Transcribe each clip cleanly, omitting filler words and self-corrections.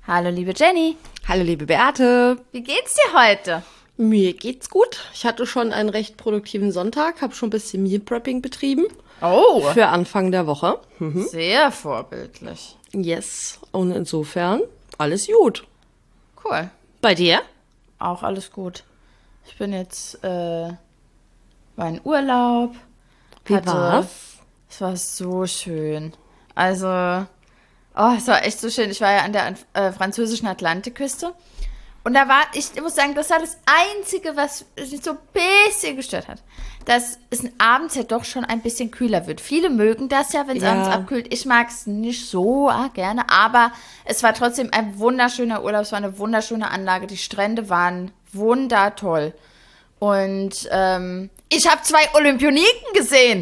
Hallo, liebe Jenny. Hallo, liebe Beate. Wie geht's dir heute? Mir geht's gut. Ich hatte schon einen recht produktiven Sonntag, habe schon ein bisschen Meal Prepping betrieben. Oh. Für Anfang der Woche. Sehr vorbildlich. Yes. Und insofern alles gut. Cool. Bei dir? Auch alles gut. Ich bin jetzt, war in Urlaub. Wie war's? Es war so schön. Also, es war echt so schön. Ich war ja an der französischen Atlantikküste. Und ich muss sagen, das war das Einzige, was mich so ein bisschen gestört hat. Dass es abends ja doch schon ein bisschen kühler wird. Viele mögen das ja, wenn es abends abkühlt. Ich mag es nicht so gerne, aber es war trotzdem ein wunderschöner Urlaub. Es war eine wunderschöne Anlage. Die Strände waren wundertoll. Und ich habe 2 Olympioniken gesehen.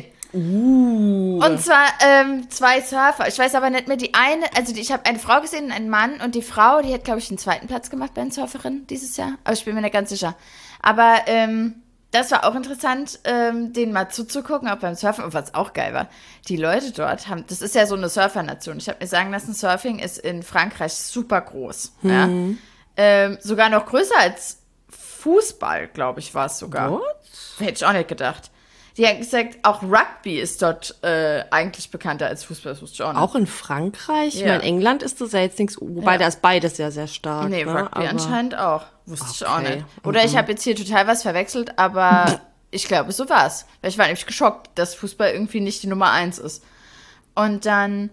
Und zwar 2 Surfer. Ich weiß aber nicht mehr die eine, ich habe eine Frau gesehen und einen Mann und die Frau, die hat, glaube ich, den 2. Platz gemacht bei den Surferinnen dieses Jahr. Aber ich bin mir nicht ganz sicher. Aber das war auch interessant, denen mal zuzugucken, auch beim Surfen. Und was auch geil war, die Leute dort das ist ja so eine Surfernation. Ich habe mir sagen lassen, Surfing ist in Frankreich super groß. Ja? Sogar noch größer als Fußball, glaube ich, war es sogar. What? Hätte ich auch nicht gedacht. Die haben gesagt, auch Rugby ist dort eigentlich bekannter als Fußball. Das wusste ich auch nicht. Auch in Frankreich? Ja. Ich meine, England ist das ja jetzt nichts, wobei da ist beides ja sehr stark. Nee, ne? Rugby anscheinend auch. Wusste ich auch Okay. nicht. Oder ich habe jetzt hier total was verwechselt, aber ich glaube, so war's. Weil ich war nämlich geschockt, dass Fußball irgendwie nicht die Nummer 1 ist. Und dann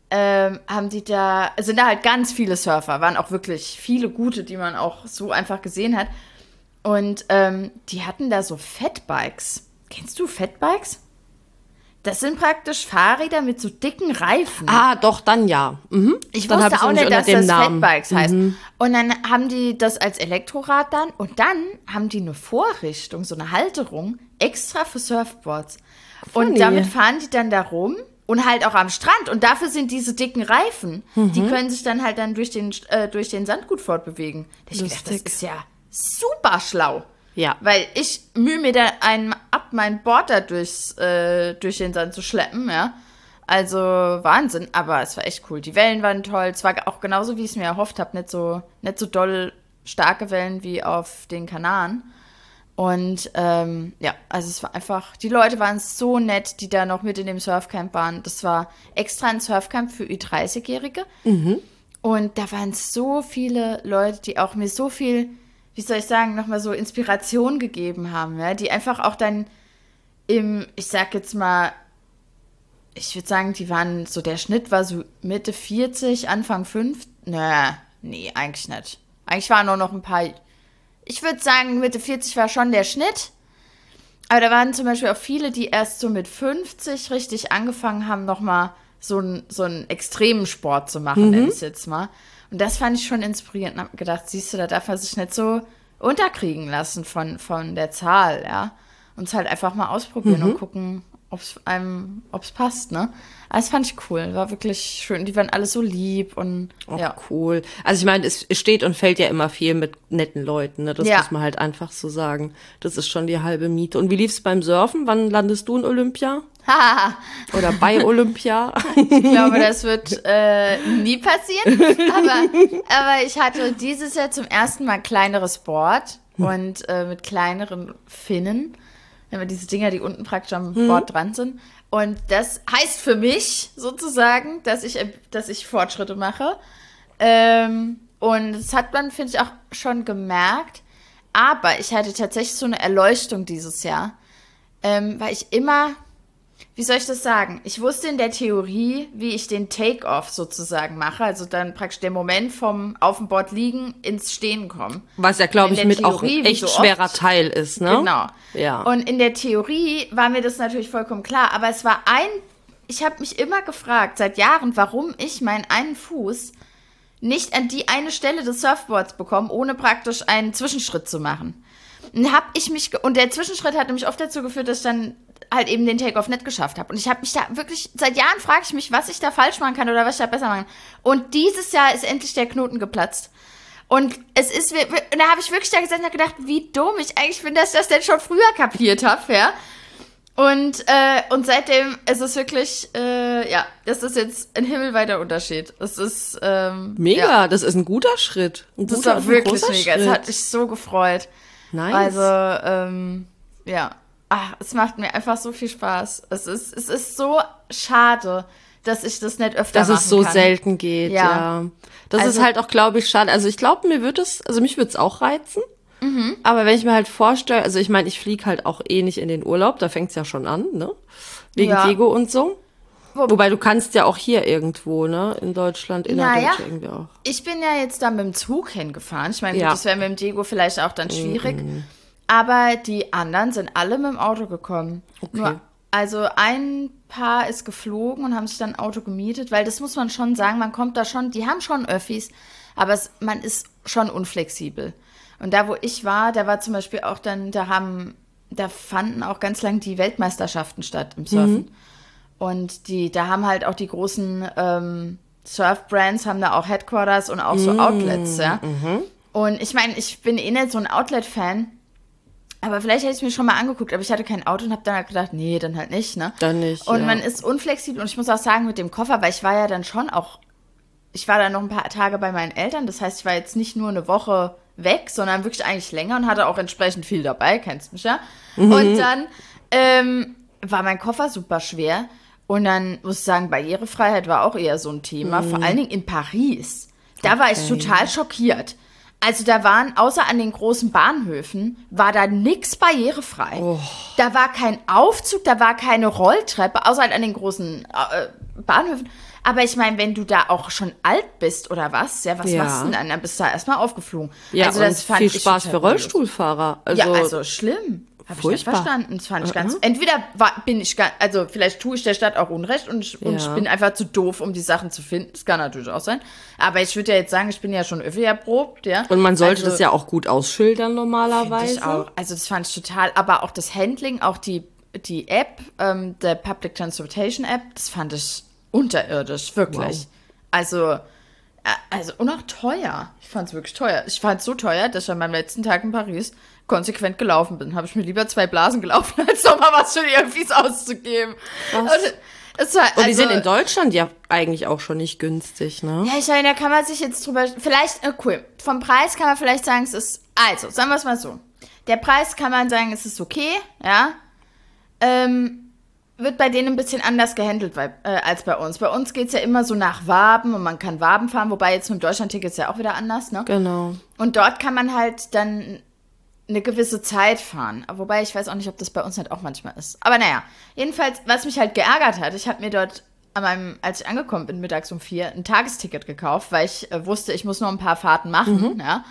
sind da halt ganz viele Surfer, waren auch wirklich viele gute, die man auch so einfach gesehen hat. Und die hatten da so Fatbikes. Kennst du Fatbikes? Das sind praktisch Fahrräder mit so dicken Reifen. Ah, doch, dann ja. Ich Dann hab wusste ich's auch nämlich nicht, dass unter dem das Namen. Fatbikes heißt. Und dann haben die das als Elektrorad dann und dann haben die eine Vorrichtung, so eine Halterung, extra für Surfboards. Funny. Und damit fahren die dann da rum und halt auch am Strand. Und dafür sind diese dicken Reifen. Die können sich dann halt dann durch den Sand gut fortbewegen. Da hab ich gedacht, das Lustig. ist ja super schlau. Ja. Weil ich mühe mir da mein Board da durch den Sand zu schleppen, ja. Also Wahnsinn, aber es war echt cool. Die Wellen waren toll. Es war auch genauso, wie ich es mir erhofft habe. Nicht so doll starke Wellen wie auf den Kanaren. Und also es war einfach, die Leute waren so nett, die da noch mit in dem Surfcamp waren. Das war extra ein Surfcamp für Ü30-Jährige. Und da waren so viele Leute, die auch mir so viel, wie soll ich sagen, nochmal so Inspiration gegeben haben, ja, die einfach auch dann ich sag jetzt mal, ich würde sagen, die waren so, der Schnitt war so Mitte 40, Anfang 50, nee, eigentlich nicht. Eigentlich waren nur noch ein paar, ich würde sagen, Mitte 40 war schon der Schnitt, aber da waren zum Beispiel auch viele, die erst so mit 50 richtig angefangen haben, nochmal so einen extremen Sport zu machen, nenne ich es jetzt mal. Und das fand ich schon inspirierend und habe gedacht, siehst du, da darf man sich nicht so unterkriegen lassen von der Zahl, ja. Und es halt einfach mal ausprobieren und gucken, ob es passt, ne? Aber das fand ich cool, war wirklich schön. Die waren alle so lieb und ja. Cool. Also ich meine, es steht und fällt ja immer viel mit netten Leuten, ne? Das muss man halt einfach so sagen. Das ist schon die halbe Miete. Und wie lief's beim Surfen? Wann landest du in Olympia? Oder bei Olympia? Ich glaube, das wird nie passieren. Aber ich hatte dieses Jahr zum ersten Mal kleineres Board und mit kleineren Finnen. Immer diese Dinger, die unten praktisch am Board dran sind. Und das heißt für mich sozusagen, dass ich Fortschritte mache. Und das hat man, finde ich, auch schon gemerkt. Aber ich hatte tatsächlich so eine Erleuchtung dieses Jahr. Weil ich immer, wie soll ich das sagen? Ich wusste in der Theorie, wie ich den Take-Off sozusagen mache. Also dann praktisch der Moment vom auf dem Board liegen ins Stehen kommen. Was ja, glaube ich, mit Theorie, auch ein wie echt so schwerer oft. Teil ist, ne? Genau. Ja. Und in der Theorie war mir das natürlich vollkommen klar. Aber es war ich habe mich immer gefragt, seit Jahren, warum ich meinen einen Fuß nicht an die eine Stelle des Surfboards bekomme, ohne praktisch einen Zwischenschritt zu machen. Und der Zwischenschritt hat nämlich oft dazu geführt, dass ich dann halt eben den Take-Off nicht geschafft habe. Und ich habe mich da wirklich, seit Jahren frage ich mich, was ich da falsch machen kann oder was ich da besser machen kann. Und dieses Jahr ist endlich der Knoten geplatzt. Und da habe ich wirklich da gesessen und gedacht, wie dumm ich eigentlich bin, dass ich das denn schon früher kapiert habe, ja. Und seitdem ist es wirklich, das ist jetzt ein himmelweiter Unterschied. Es ist, mega, das ist ein guter Schritt. Das war wirklich mega. Es hat mich so gefreut. Nice. Also, es macht mir einfach so viel Spaß. Es ist so schade, dass ich das nicht öfter machen kann. Dass es so selten geht, ja. Das ist halt auch, glaube ich, schade. Also ich glaube, mich würde es auch reizen. Mhm. Aber wenn ich mir halt vorstelle, also ich meine, ich fliege halt auch eh nicht in den Urlaub, da fängt's ja schon an, ne? Wegen Diego und so. Wobei du kannst ja auch hier irgendwo, ne? In Deutschland, innerdeutsch irgendwie auch. Ich bin ja jetzt da mit dem Zug hingefahren. Ich meine, das wäre mit dem Diego vielleicht auch dann schwierig. Aber die anderen sind alle mit dem Auto gekommen. Okay. Also ein Paar ist geflogen und haben sich dann ein Auto gemietet, weil das muss man schon sagen, man kommt da schon, die haben schon Öffis, aber man ist schon unflexibel. Und da, wo ich war, da war zum Beispiel auch dann, da fanden auch ganz lang die Weltmeisterschaften statt im Surfen. Und da haben halt auch die großen Surf-Brands haben da auch Headquarters und auch so Outlets, ja. Und ich meine, ich bin eh nicht so ein Outlet-Fan, aber vielleicht hätte ich es mir schon mal angeguckt, aber ich hatte kein Auto und habe dann halt gedacht, nee, dann halt nicht, ne? Dann nicht, und man ist unflexibel und ich muss auch sagen, mit dem Koffer, weil ich war ja dann schon auch, ich war dann noch ein paar Tage bei meinen Eltern, das heißt, ich war jetzt nicht nur eine Woche weg, sondern wirklich eigentlich länger und hatte auch entsprechend viel dabei, kennst mich ja. Und dann war mein Koffer super schwer und dann muss ich sagen, Barrierefreiheit war auch eher so ein Thema, vor allen Dingen in Paris. Da war ich total schockiert. Also da waren, außer an den großen Bahnhöfen, war da nix barrierefrei. Oh. Da war kein Aufzug, da war keine Rolltreppe, außer halt an den großen Bahnhöfen. Aber ich meine, wenn du da auch schon alt bist oder was, was machst du denn dann? Dann bist du da erstmal aufgeflogen. Ja, also das fand viel Spaß für Rollstuhlfahrer. Also schlimm. Habe ich nicht verstanden. Das fand ich ganz. Entweder vielleicht tue ich der Stadt auch Unrecht und ich bin einfach zu doof, um die Sachen zu finden. Das kann natürlich auch sein. Aber ich würde ja jetzt sagen, ich bin ja schon Öffi erprobt, ja. Und man sollte das ja auch gut ausschildern normalerweise. Ich auch. Also das fand ich total. Aber auch das Handling, auch die App, der Public Transportation App, das fand ich unterirdisch, wirklich. Wow. Also und auch teuer. Ich fand es wirklich teuer. Ich fand es so teuer, dass ich an meinem letzten Tag in Paris konsequent gelaufen bin. Habe ich mir lieber 2 Blasen gelaufen, als nochmal was für die Öffis auszugeben. Und die sind in Deutschland ja eigentlich auch schon nicht günstig, ne? Ja, ich meine, da kann man sich jetzt drüber, vielleicht, cool, vom Preis kann man vielleicht sagen, es ist, also, sagen wir es mal so, der Preis kann man sagen, es ist okay, ja, wird bei denen ein bisschen anders gehandelt als bei uns. Bei uns geht's ja immer so nach Waben und man kann Waben fahren, wobei jetzt mit dem Deutschland-Ticket ist ja auch wieder anders, ne? Genau. Und dort kann man halt dann eine gewisse Zeit fahren. Wobei ich weiß auch nicht, ob das bei uns halt auch manchmal ist. Aber naja, jedenfalls, was mich halt geärgert hat, ich habe mir dort als ich angekommen bin, mittags um 4, ein Tagesticket gekauft, weil ich wusste, ich muss noch ein paar Fahrten machen, ja.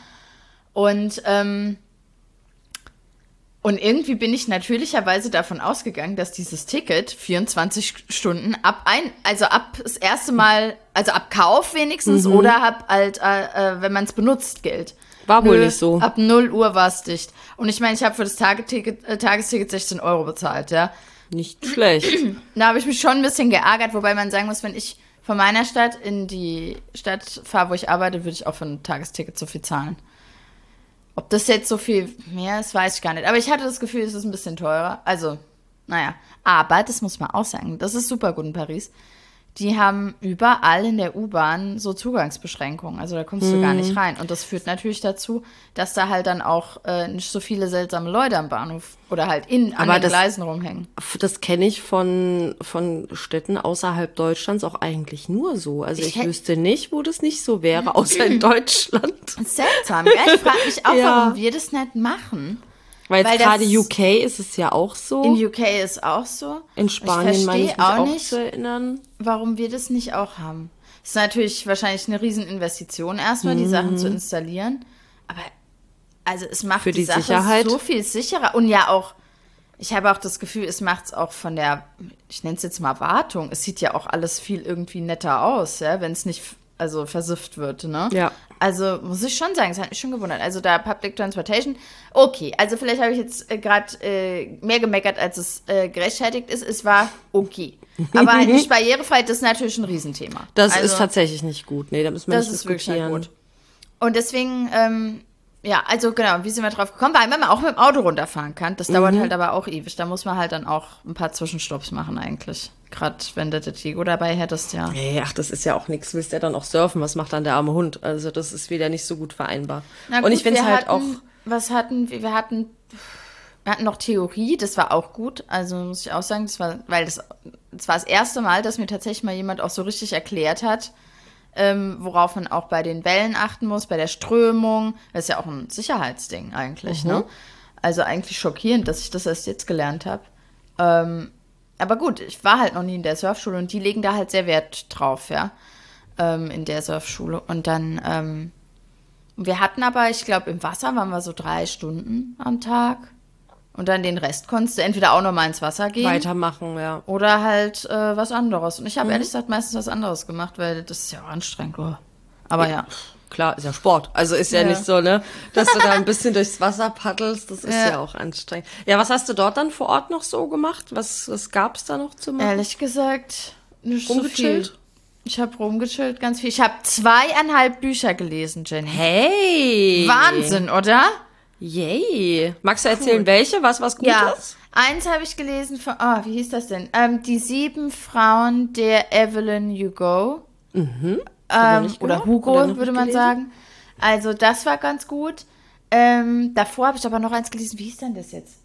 Und irgendwie bin ich natürlicherweise davon ausgegangen, dass dieses Ticket 24 Stunden ab das erste Mal, also ab Kauf wenigstens oder wenn man es benutzt, gilt. War wohl nicht so. Ab 0 Uhr war es dicht. Und ich meine, ich habe für das Tagesticket 16 € bezahlt, ja. Nicht schlecht. Da habe ich mich schon ein bisschen geärgert, wobei man sagen muss, wenn ich von meiner Stadt in die Stadt fahre, wo ich arbeite, würde ich auch für ein Tagesticket so viel zahlen. Ob das jetzt so viel mehr ist, weiß ich gar nicht. Aber ich hatte das Gefühl, es ist ein bisschen teurer. Also, naja. Aber, das muss man auch sagen, das ist super gut in Paris. Die haben überall in der U-Bahn so Zugangsbeschränkungen. Also da kommst du gar nicht rein. Und das führt natürlich dazu, dass da halt dann auch nicht so viele seltsame Leute am Bahnhof oder halt an den Gleisen rumhängen. Das kenne ich von Städten außerhalb Deutschlands auch eigentlich nur so. Also ich wüsste nicht, wo das nicht so wäre, außer in Deutschland. Seltsam, ja? Ich frage mich auch, warum wir das nicht machen. Weil gerade UK ist es ja auch so. In UK ist auch so. In Spanien meine ich mich auch nicht zu erinnern. Warum wir das nicht auch haben. Das ist natürlich wahrscheinlich eine Rieseninvestition erstmal, die Sachen zu installieren. Aber also es macht für die Sache Sicherheit so viel sicherer. Und ja auch, ich habe auch das Gefühl, es macht es auch von der, ich nenne es jetzt mal Wartung. Es sieht ja auch alles viel irgendwie netter aus, ja, wenn es nicht versifft wird, ne? Ja. Also muss ich schon sagen, es hat mich schon gewundert. Also da Public Transportation, okay. Also vielleicht habe ich jetzt gerade mehr gemeckert, als es gerechtfertigt ist. Es war okay. Aber halt nicht barrierefrei, das ist natürlich ein Riesenthema. Das ist tatsächlich nicht gut. Nee, da müssen wir nicht diskutieren. Das ist wirklich nicht gut. Und deswegen Ja, also genau, wie sind wir drauf gekommen? Weil man auch mit dem Auto runterfahren kann. Das dauert halt aber auch ewig. Da muss man halt dann auch ein paar Zwischenstopps machen eigentlich. Gerade wenn du den Tigo dabei hättest, ja. Nee, ach, das ist ja auch nichts. Willst ja dann auch surfen? Was macht dann der arme Hund? Also das ist wieder nicht so gut vereinbar. Na gut, und ich finde es halt auch... Was hatten wir? Wir hatten noch Theorie, das war auch gut. Also muss ich auch sagen, das war das erste Mal, dass mir tatsächlich mal jemand auch so richtig erklärt hat, worauf man auch bei den Wellen achten muss, bei der Strömung. Das ist ja auch ein Sicherheitsding eigentlich, ne? Also eigentlich schockierend, dass ich das erst jetzt gelernt habe. Aber gut, ich war halt noch nie in der Surfschule und die legen da halt sehr Wert drauf, ja, in der Surfschule. Und dann, wir hatten aber, ich glaube, im Wasser waren wir so 3 Stunden am Tag. Und dann den Rest konntest du entweder auch nochmal ins Wasser gehen. Weitermachen, ja. Oder halt was anderes. Und ich habe ehrlich gesagt meistens was anderes gemacht, weil das ist ja auch anstrengend. Oh. Aber ja. Klar, ist ja Sport. Also ist ja nicht so, ne, dass du da ein bisschen durchs Wasser paddelst. Das ist ja auch anstrengend. Ja, was hast du dort dann vor Ort noch so gemacht? Was gab's da noch zu machen? Ehrlich gesagt, nicht so viel. Ich habe rumgechillt, ganz viel. Ich habe 2,5 Bücher gelesen, Jenny. Hey! Wahnsinn, oder? Yay. Magst du erzählen, welche? Was Gutes? Ja, eins habe ich gelesen von, wie hieß das denn? Die 7 Frauen der Evelyn Hugo. Oder Hugo, würde man sagen. Also das war ganz gut. Davor habe ich aber noch eins gelesen. Wie hieß denn das jetzt?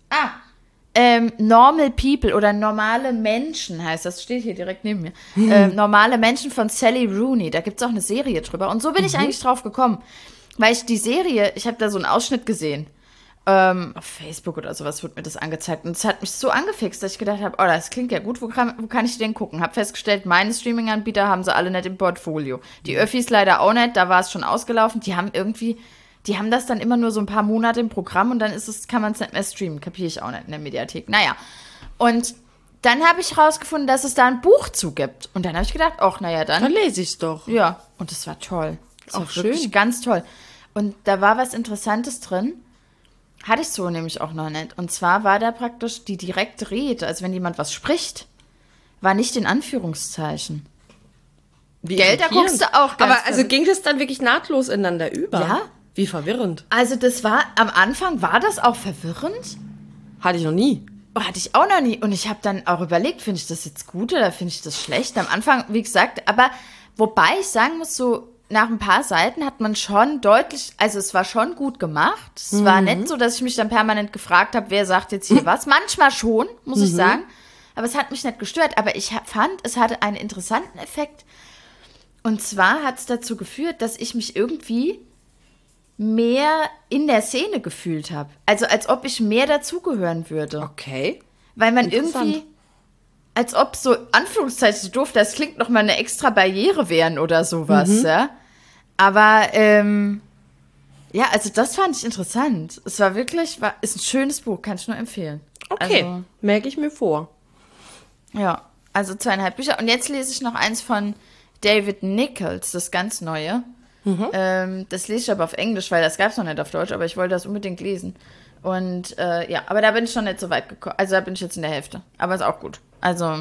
Normal People oder Normale Menschen heißt das. Steht hier direkt neben mir. Normale Menschen von Sally Rooney. Da gibt es auch eine Serie drüber. Und so bin ich eigentlich drauf gekommen. Weil ich die Serie, ich habe da so einen Ausschnitt gesehen. Auf Facebook oder sowas wird mir das angezeigt. Und es hat mich so angefixt, dass ich gedacht habe, oh, das klingt ja gut, wo kann ich den gucken? Hab festgestellt, meine Streaming-Anbieter haben sie alle nicht im Portfolio. Die Öffis leider auch nicht, da war es schon ausgelaufen. Die haben das dann immer nur so ein paar Monate im Programm und dann kann man es nicht mehr streamen. Kapiere ich auch nicht in der Mediathek. Naja, und dann habe ich rausgefunden, dass es da ein Buch zu gibt. Und dann habe ich gedacht, ach, naja, dann lese ich es doch. Ja, und es war toll. Das war schön. Wirklich ganz toll. Und da war was Interessantes drin. Hatte ich so nämlich auch noch nicht. Und zwar war da praktisch die direkte Rede, also wenn jemand was spricht, war nicht in Anführungszeichen. Gell, da guckst du auch ganz Aber also ging das dann wirklich nahtlos ineinander über? Ja. Wie verwirrend. Also am Anfang war das auch verwirrend. Hatte ich noch nie. Hatte ich auch noch nie. Und ich habe dann auch überlegt, finde ich das jetzt gut oder finde ich das schlecht? Am Anfang, wie gesagt, aber wobei ich sagen muss, so nach ein paar Seiten hat man schon deutlich, also es war schon gut gemacht. Es war nicht so, dass ich mich dann permanent gefragt habe, wer sagt jetzt hier was. Manchmal schon, muss ich sagen. Aber es hat mich nicht gestört. Aber ich fand, es hatte einen interessanten Effekt. Und zwar hat es dazu geführt, dass ich mich irgendwie mehr in der Szene gefühlt habe. Also als ob ich mehr dazugehören würde. Okay. Weil man irgendwie, als ob so, Anführungszeichen, so doof, das klingt nochmal eine extra Barriere wären oder sowas, ja. Aber, ja, also das fand ich interessant. Es war wirklich, ist ein schönes Buch, kann ich nur empfehlen. Okay, also, merke ich mir vor. Ja, also 2,5 Bücher. Und jetzt lese ich noch eins von David Nichols, das ganz neue. Das lese ich aber auf Englisch, weil das gab es noch nicht auf Deutsch, aber ich wollte das unbedingt lesen. Und ja, aber da bin ich noch nicht so weit gekommen. Also da bin ich jetzt in der Hälfte. Aber ist auch gut. Also,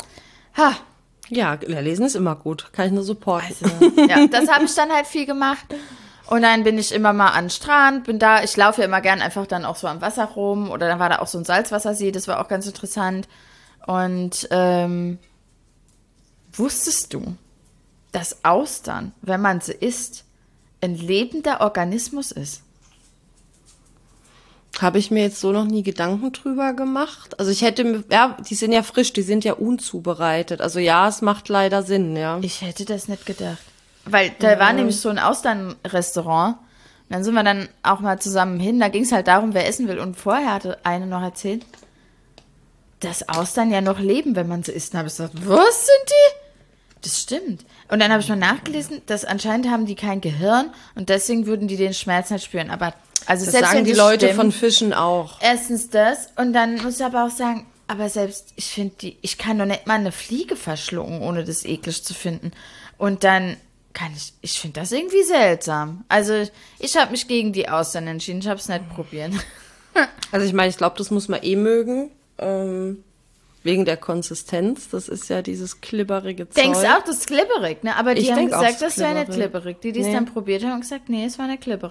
Ja, lesen ist immer gut. Kann ich nur supporten. Also, ja, das habe ich dann halt viel gemacht. Und dann bin ich immer mal an den Strand, ich laufe ja immer gern einfach dann auch so am Wasser rum. Oder dann war da auch so ein Salzwassersee, das war auch ganz interessant. Und wusstest du, dass Austern, wenn man sie isst, ein lebender Organismus ist? Habe ich mir jetzt so noch nie Gedanken drüber gemacht. Also die sind ja frisch, die sind ja unzubereitet. Also ja, es macht leider Sinn, ja. Ich hätte das nicht gedacht. Weil da war nämlich so ein Austernrestaurant. Und dann sind wir dann auch mal zusammen hin. Da ging es halt darum, wer essen will. Und vorher hatte eine noch erzählt, dass Austern ja noch leben, wenn man sie isst. Und habe ich gesagt, was sind die? Das stimmt. Und dann habe ich mal nachgelesen, dass anscheinend haben die kein Gehirn und deswegen würden die den Schmerz nicht spüren. Aber also das selbst sagen wenn die Leute von Fischen auch. Erstens das und dann muss ich aber auch sagen, aber selbst, ich kann doch nicht mal eine Fliege verschlucken, ohne das eklig zu finden. Und dann ich finde das irgendwie seltsam. Also ich habe mich gegen die Austern entschieden, ich habe es nicht probiert. Also ich meine, ich glaube, das muss man mögen. Wegen der Konsistenz, das ist ja dieses klibberige Zeug. Denkst auch, das ist klibberig, ne? Aber die haben gesagt, das wäre nicht klibberig. klibberig. Die es dann probiert haben, haben gesagt, nee, es war nicht klibberig.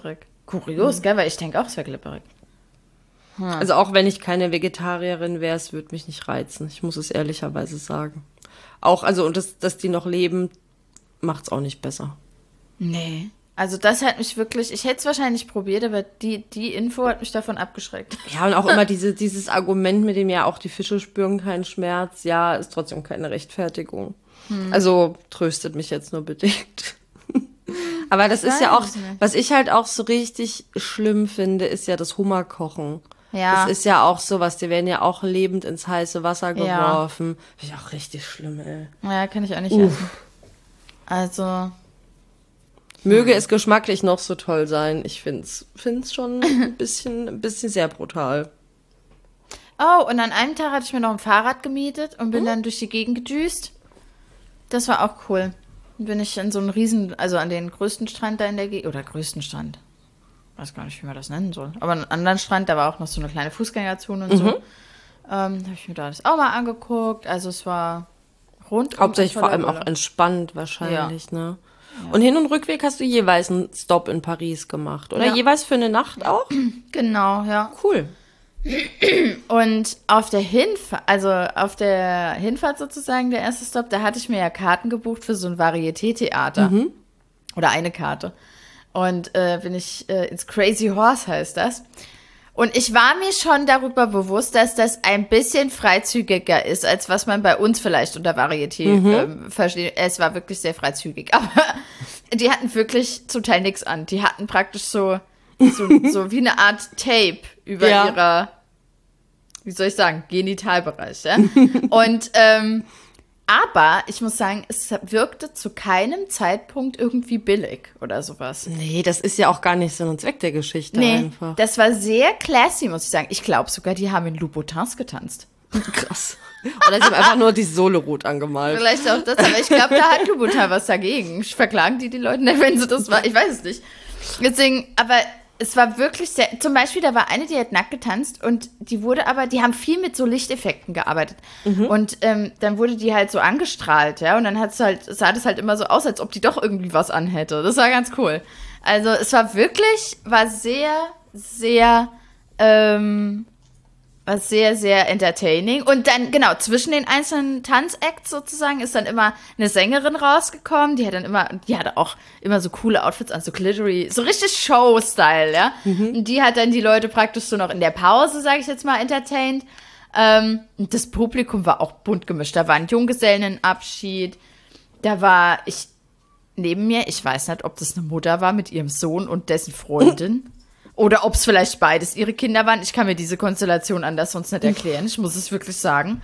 Kurios, gell? Weil ich denke auch, es wäre glibberig. Also auch wenn ich keine Vegetarierin wäre, es würde mich nicht reizen. Ich muss es ehrlicherweise sagen. Auch, also, und dass die noch leben, macht's auch nicht besser. Nee. Also das hat mich wirklich, ich hätte es wahrscheinlich probiert, aber die Info hat mich davon abgeschreckt. Ja, und auch immer dieses Argument, mit dem ja auch die Fische spüren keinen Schmerz, ja, ist trotzdem keine Rechtfertigung. Also tröstet mich jetzt nur bedingt. Aber das ist ja auch, was ich halt auch so richtig schlimm finde, ist ja das Hummerkochen. Ja. Das ist ja auch sowas, die werden ja auch lebend ins heiße Wasser geworfen. Ja. Finde ich auch richtig schlimm, ey. Ja, kann ich auch nicht essen. Also... Möge es geschmacklich noch so toll sein. Ich find's schon ein bisschen sehr brutal. Oh, und an einem Tag hatte ich mir noch ein Fahrrad gemietet und bin dann durch die Gegend gedüst. Das war auch cool. Dann bin ich in so einen also an den größten Strand da in der Gegend, oder größten Strand. Weiß gar nicht, wie man das nennen soll. Aber an einem anderen Strand, da war auch noch so eine kleine Fußgängerzone und so. Habe ich mir da das auch mal angeguckt. Also es war rundum. Hauptsächlich vor allem auch entspannt wahrscheinlich, ne? Ja. Und Hin- und Rückweg hast du jeweils einen Stopp in Paris gemacht, oder? Ja. Jeweils für eine Nacht auch? Genau, ja. Cool. Und auf der Hinfahrt sozusagen, der erste Stopp, da hatte ich mir ja Karten gebucht für so ein Varieté-Theater. Oder eine Karte. Und bin ich ins Crazy Horse heißt das. Und ich war mir schon darüber bewusst, dass das ein bisschen freizügiger ist, als was man bei uns vielleicht unter Varieté versteht. Es war wirklich sehr freizügig. Aber die hatten wirklich zum Teil nichts an. Die hatten praktisch so wie eine Art Tape über ihrer, wie soll ich sagen, Genitalbereich. Ja? Und aber ich muss sagen, es wirkte zu keinem Zeitpunkt irgendwie billig oder sowas. Nee, das ist ja auch gar nicht Sinn und Zweck der Geschichte einfach. Das war sehr classy, muss ich sagen. Ich glaube sogar, die haben in Louboutins getanzt. Krass. Oder sie haben einfach nur die Sohle rot angemalt. Vielleicht auch das, aber ich glaube, da hat Louboutin was dagegen. Verklagen die Leute nicht, wenn sie das war. Ich weiß es nicht. Deswegen, aber es war wirklich sehr, zum Beispiel, da war eine, die hat nackt getanzt und die haben viel mit so Lichteffekten gearbeitet. Und dann wurde die halt so angestrahlt, ja, und dann sah das halt immer so aus, als ob die doch irgendwie was anhätte. Das war ganz cool. Also es war sehr, sehr, war sehr, sehr entertaining. Und dann, genau, zwischen den einzelnen Tanzacts sozusagen ist dann immer eine Sängerin rausgekommen. Die hatte auch immer so coole Outfits an, so glittery, so richtig Show-Style, ja. Und die hat dann die Leute praktisch so noch in der Pause, sage ich jetzt mal, entertained. Und das Publikum war auch bunt gemischt. Da war ein Junggesellenabschied. Da war neben mir, ich weiß nicht, ob das eine Mutter war mit ihrem Sohn und dessen Freundin. Oder ob es vielleicht beides ihre Kinder waren. Ich kann mir diese Konstellation anders sonst nicht erklären. Ich muss es wirklich sagen.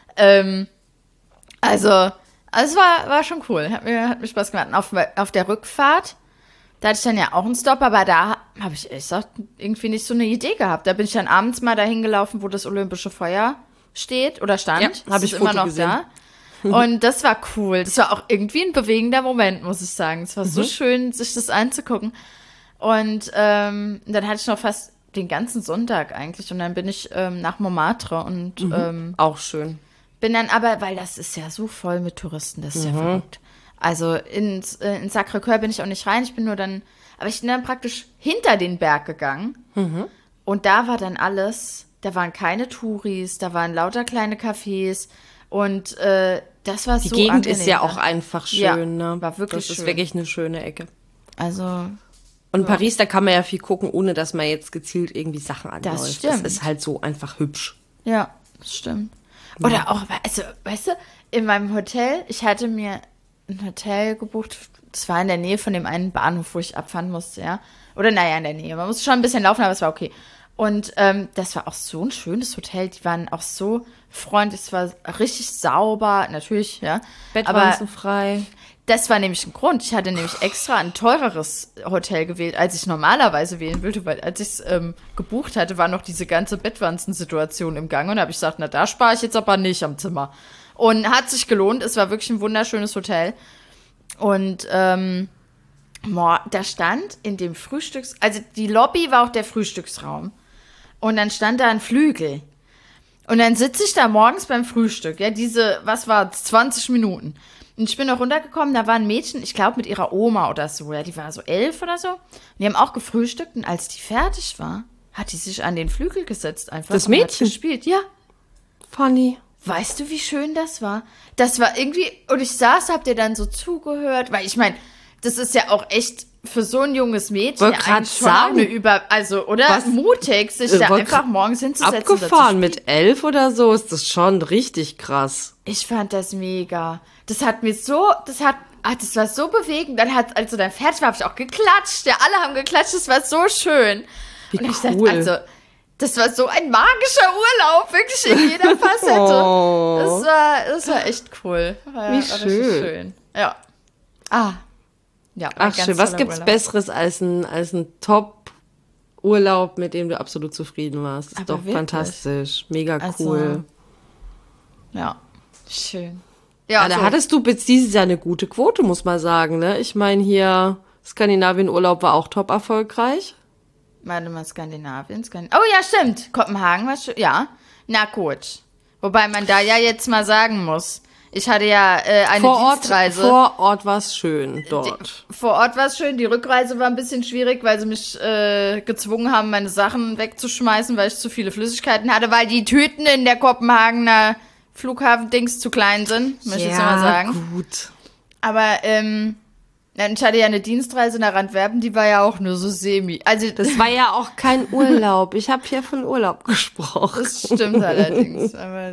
Also es war schon cool. Hat mir Spaß gemacht. Und auf der Rückfahrt, da hatte ich dann ja auch einen Stopp, aber da habe ich ehrlich gesagt irgendwie nicht so eine Idee gehabt. Da bin ich dann abends mal dahin gelaufen, wo das Olympische Feuer steht oder stand. Ja, habe ich immer noch gesehen. Da. Und das war cool. Das war auch irgendwie ein bewegender Moment, muss ich sagen. Es war so schön, sich das anzugucken. Und dann hatte ich noch fast den ganzen Sonntag eigentlich. Und dann bin ich nach Montmartre und auch schön. Bin dann aber, weil das ist ja so voll mit Touristen, das ist ja verrückt. Also in Sacré-Cœur bin ich auch nicht rein. Aber ich bin dann praktisch hinter den Berg gegangen. Und da war dann alles, da waren keine Touris, da waren lauter kleine Cafés. Und das war so Die Gegend angenehm, ist ja auch einfach schön, ne? War wirklich schön. Das ist wirklich eine schöne Ecke. Also... Und in Paris, da kann man ja viel gucken, ohne dass man jetzt gezielt irgendwie Sachen anläuft. Das stimmt. Das ist halt so einfach hübsch. Ja, das stimmt. Oder auch, also, weißt du, in meinem Hotel, ich hatte mir ein Hotel gebucht, das war in der Nähe von dem einen Bahnhof, wo ich abfahren musste, ja. Oder naja, in der Nähe. Man musste schon ein bisschen laufen, aber es war okay. Und das war auch so ein schönes Hotel. Die waren auch so freundlich, es war richtig sauber, natürlich, ja. Bettwanzenfrei. Das war nämlich ein Grund. Ich hatte nämlich extra ein teureres Hotel gewählt, als ich normalerweise wählen würde, weil als ich es gebucht hatte, war noch diese ganze Bettwanzen-Situation im Gang. Und da habe ich gesagt, na, da spare ich jetzt aber nicht am Zimmer. Und hat sich gelohnt. Es war wirklich ein wunderschönes Hotel. Und da stand in dem also die Lobby war auch der Frühstücksraum. Und dann stand da ein Flügel. Und dann sitze ich da morgens beim Frühstück, ja, was war 20 Minuten. Und ich bin noch runtergekommen, da war ein Mädchen, ich glaube mit ihrer Oma oder so, ja, die war so 11 oder so. Und die haben auch gefrühstückt und als die fertig war, hat die sich an den Flügel gesetzt einfach. Das Mädchen? Hat gespielt, ja. Funny. Weißt du, wie schön das war? Das war irgendwie, und ich habt ihr dann so zugehört, weil ich meine, das ist ja auch echt für so ein junges Mädchen Wollte grad sagen. oder? Was? Mutig, sich da einfach morgens hinzusetzen. Abgefahren mit 11 oder so ist das schon richtig krass. Ich fand das mega. Das war so bewegend. Dann als du dann fertig war, habe ich auch geklatscht. Ja, alle haben geklatscht. Das war so schön. Wie und ich cool. dachte, also, das war so ein magischer Urlaub, wirklich in jeder Facette. Oh. Das war echt cool. Wie schön. Ja. Ja, ach schön, was gibt's Urlaub. Besseres als ein Top-Urlaub, mit dem du absolut zufrieden warst? Das ist Aber doch wirklich. Fantastisch, mega Also, cool. Ja, schön. Ja, da hattest du bis dieses Jahr eine gute Quote, muss man sagen, ne? Ich meine hier, Skandinavien-Urlaub war auch top erfolgreich. Warte mal, Skandinavien. Oh ja, stimmt. Kopenhagen war schön. Ja, na gut. Wobei man da ja jetzt mal sagen muss, ich hatte ja eine Dienstreise. Vor Ort war es schön dort. Vor Ort war es schön. Die Rückreise war ein bisschen schwierig, weil sie mich gezwungen haben, meine Sachen wegzuschmeißen, weil ich zu viele Flüssigkeiten hatte, weil die Tüten in der Kopenhagener Flughafen-Dings zu klein sind, möchte ich jetzt mal sagen. Gut. Aber ich hatte ja eine Dienstreise nach Antwerpen, die war ja auch nur so semi. Also Das war ja auch kein Urlaub. Ich habe hier von Urlaub gesprochen. das stimmt allerdings. Aber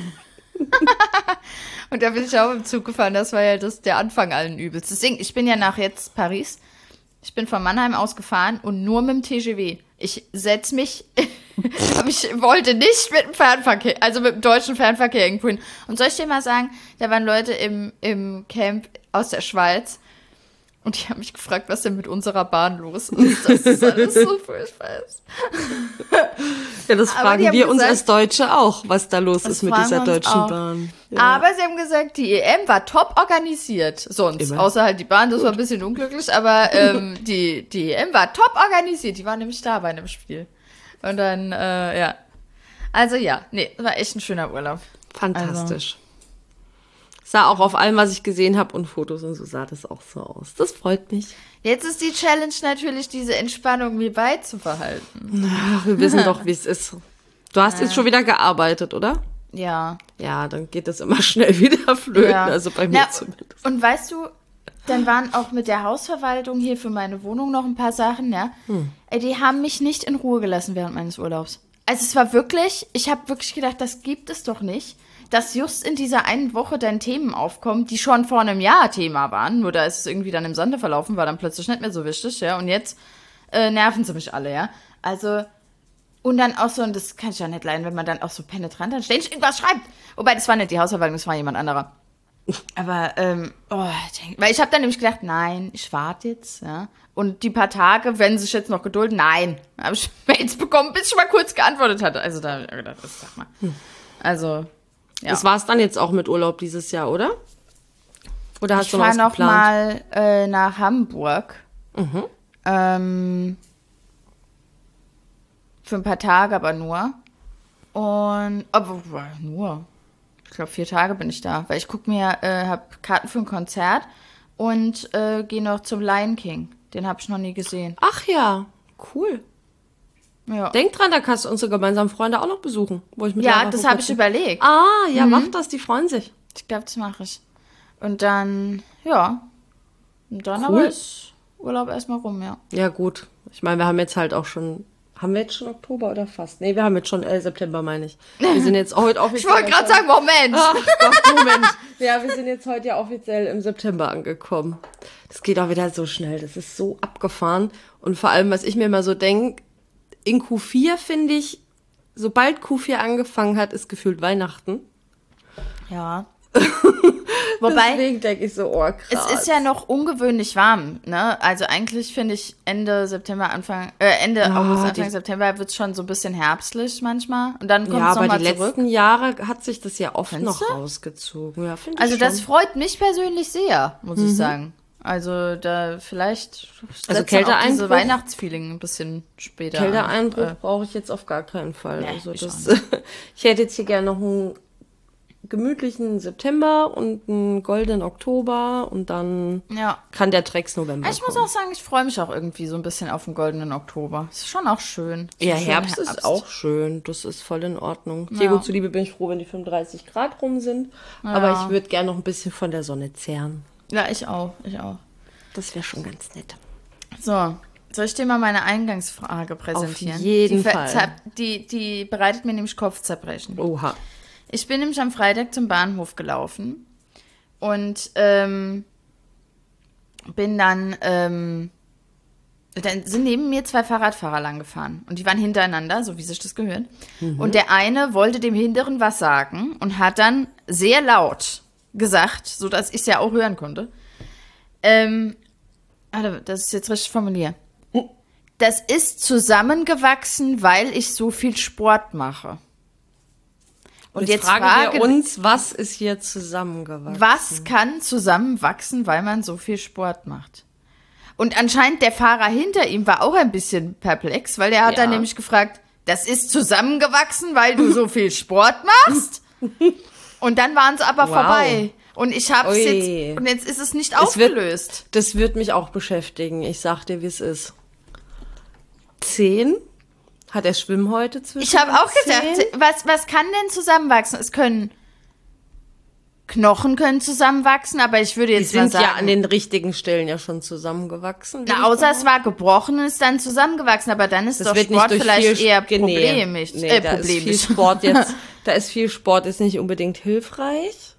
und da bin ich auch im Zug gefahren. Das war ja der Anfang allen Übels. Deswegen, ich bin ja nach jetzt Paris. Ich bin von Mannheim aus gefahren und nur mit dem TGV. Ich setze mich, aber ich wollte nicht mit dem Fernverkehr, also mit dem deutschen Fernverkehr irgendwo hin. Und soll ich dir mal sagen, da waren Leute im Camp aus der Schweiz und die haben mich gefragt, was denn mit unserer Bahn los ist. Das ist alles so furchtbar ist. Ja, das Aber fragen die haben wir uns gesagt- als Deutsche auch, was da los ist mit fragen dieser wir uns Deutschen auch. Bahn. Ja. Aber sie haben gesagt, die EM war top organisiert. Sonst, Immer. außer halt die Bahn, das war ein bisschen unglücklich, aber die EM war top organisiert. Die war nämlich da bei einem Spiel. Und dann, ja. Also ja, nee, war echt ein schöner Urlaub. Fantastisch. Sah auch auf allem, was ich gesehen habe und Fotos und so, sah das auch so aus. Das freut mich. Jetzt ist die Challenge natürlich, diese Entspannung mir beizubehalten. Ach, wir wissen doch, wie es ist. Du hast jetzt schon wieder gearbeitet, oder? Ja. Ja, dann geht das immer schnell wieder flöten, Ja. also bei mir zumindest. Und weißt du, dann waren auch mit der Hausverwaltung hier für meine Wohnung noch ein paar Sachen, ja. Ey, die haben mich nicht in Ruhe gelassen während meines Urlaubs. Also es war wirklich, ich habe wirklich gedacht, das gibt es doch nicht, dass just in dieser einen Woche dann Themen aufkommen, die schon vor einem Jahr Thema waren, nur da ist es irgendwie dann im Sande verlaufen, war dann plötzlich nicht mehr so wichtig, ja. Und jetzt nerven sie mich alle, ja. Also, und dann auch so, und das kann ich ja nicht leiden, wenn man dann auch so penetrant dann ständig irgendwas schreibt. Wobei, das war nicht die Hausverwaltung, das war jemand anderer. Aber, weil ich habe dann nämlich gedacht, nein, ich warte jetzt, ja. Und die paar Tage, wenn sie sich jetzt noch gedulden, nein. Habe ich Mails bekommen, bis ich mal kurz geantwortet hatte. Also da habe ich gedacht, das sag mal. Also, ja. Das war's dann jetzt auch mit Urlaub dieses Jahr, oder? Oder hast Ich du noch fahre was noch geplant? mal nach Hamburg. Für ein paar Tage aber nur. Und, aber nur. Ich glaube, 4 Tage bin ich da. Weil ich habe Karten für ein Konzert und gehe noch zum Lion King. Den habe ich noch nie gesehen. Ach ja, cool. Ja, Denk dran, da kannst du unsere gemeinsamen Freunde auch noch besuchen. Wo ich mit ja Lara das vor habe ich kurzem- überlegt. Ah, ja, mach das, die freuen sich. Ich glaube, das mache ich. Und dann, ja. Und dann Cool. aber ist Urlaub erstmal rum, ja. Ja, gut. Ich meine, wir haben jetzt halt auch schon. Haben wir jetzt schon Oktober oder fast? Nee, wir haben jetzt schon September, meine ich. Wir sind jetzt heute Ich offiziell. wollte gerade sagen, Moment. Ach Gott, Moment. Ja, wir sind jetzt heute ja offiziell im September angekommen. Das geht auch wieder so schnell. Das ist so abgefahren. Und vor allem, was ich mir immer so denke, in Q4 finde ich, sobald Q4 angefangen hat, ist gefühlt Weihnachten. Ja. Wobei, Deswegen denke ich so, oh krass. es ist ja noch ungewöhnlich warm, ne? Also eigentlich finde ich Ende September, Ende August, Anfang September wird es schon so ein bisschen herbstlich manchmal. Und dann kommt ja, es aber nochmal die zurück. letzten Jahre hat sich das ja oft Findest noch du? rausgezogen. Ja, finde Also ich schon. das freut mich persönlich sehr, muss ich sagen. Also da vielleicht Also setzt dann auch Kälteeinbruch- diese Weihnachtsfeeling ein bisschen später. Kälteeinbruch brauche ich jetzt auf gar keinen Fall. Nee, Also ich das, auch ich hätte jetzt hier gerne noch ein gemütlichen September und einen goldenen Oktober und dann kann der Drecks-November Ich muss auch sagen, ich freue mich auch irgendwie so ein bisschen auf den goldenen Oktober. Ist schon auch schön. Ja, Herbst ist auch schön. Das ist voll in Ordnung. Diego zuliebe bin ich froh, wenn die 35 Grad rum sind. Ja. Aber ich würde gerne noch ein bisschen von der Sonne zehren. Ja, ich auch. Das wäre schon ganz nett. So, soll ich dir mal meine Eingangsfrage präsentieren? Auf jeden Fall. Die bereitet mir nämlich Kopfzerbrechen. Oha. Ich bin nämlich am Freitag zum Bahnhof gelaufen und bin dann sind neben mir 2 Fahrradfahrer lang gefahren und die waren hintereinander, so wie sich das gehört. Und der eine wollte dem Hinteren was sagen und hat dann sehr laut gesagt, sodass ich es ja auch hören konnte. Das ist jetzt richtig formuliert. Das ist zusammengewachsen, weil ich so viel Sport mache. Und jetzt fragen wir uns, was ist hier zusammengewachsen? Was kann zusammenwachsen, weil man so viel Sport macht? Und anscheinend der Fahrer hinter ihm war auch ein bisschen perplex, weil der hat dann nämlich gefragt, das ist zusammengewachsen, weil du so viel Sport machst? Und dann waren sie aber vorbei. Und ich hab's jetzt, und jetzt ist es nicht aufgelöst. Das wird mich auch beschäftigen. Ich sag dir, wie es ist. 10? Hat er Schwimmen heute zwischen? Ich habe auch gesagt, was kann denn zusammenwachsen? Es können Knochen zusammenwachsen, aber ich würde jetzt mal sagen... Die sind ja an den richtigen Stellen ja schon zusammengewachsen. Na, außer es war gebrochen und ist dann zusammengewachsen, aber dann ist doch Sport vielleicht eher problemisch. Da ist viel Sport jetzt, da ist viel Sport jetzt nicht unbedingt hilfreich.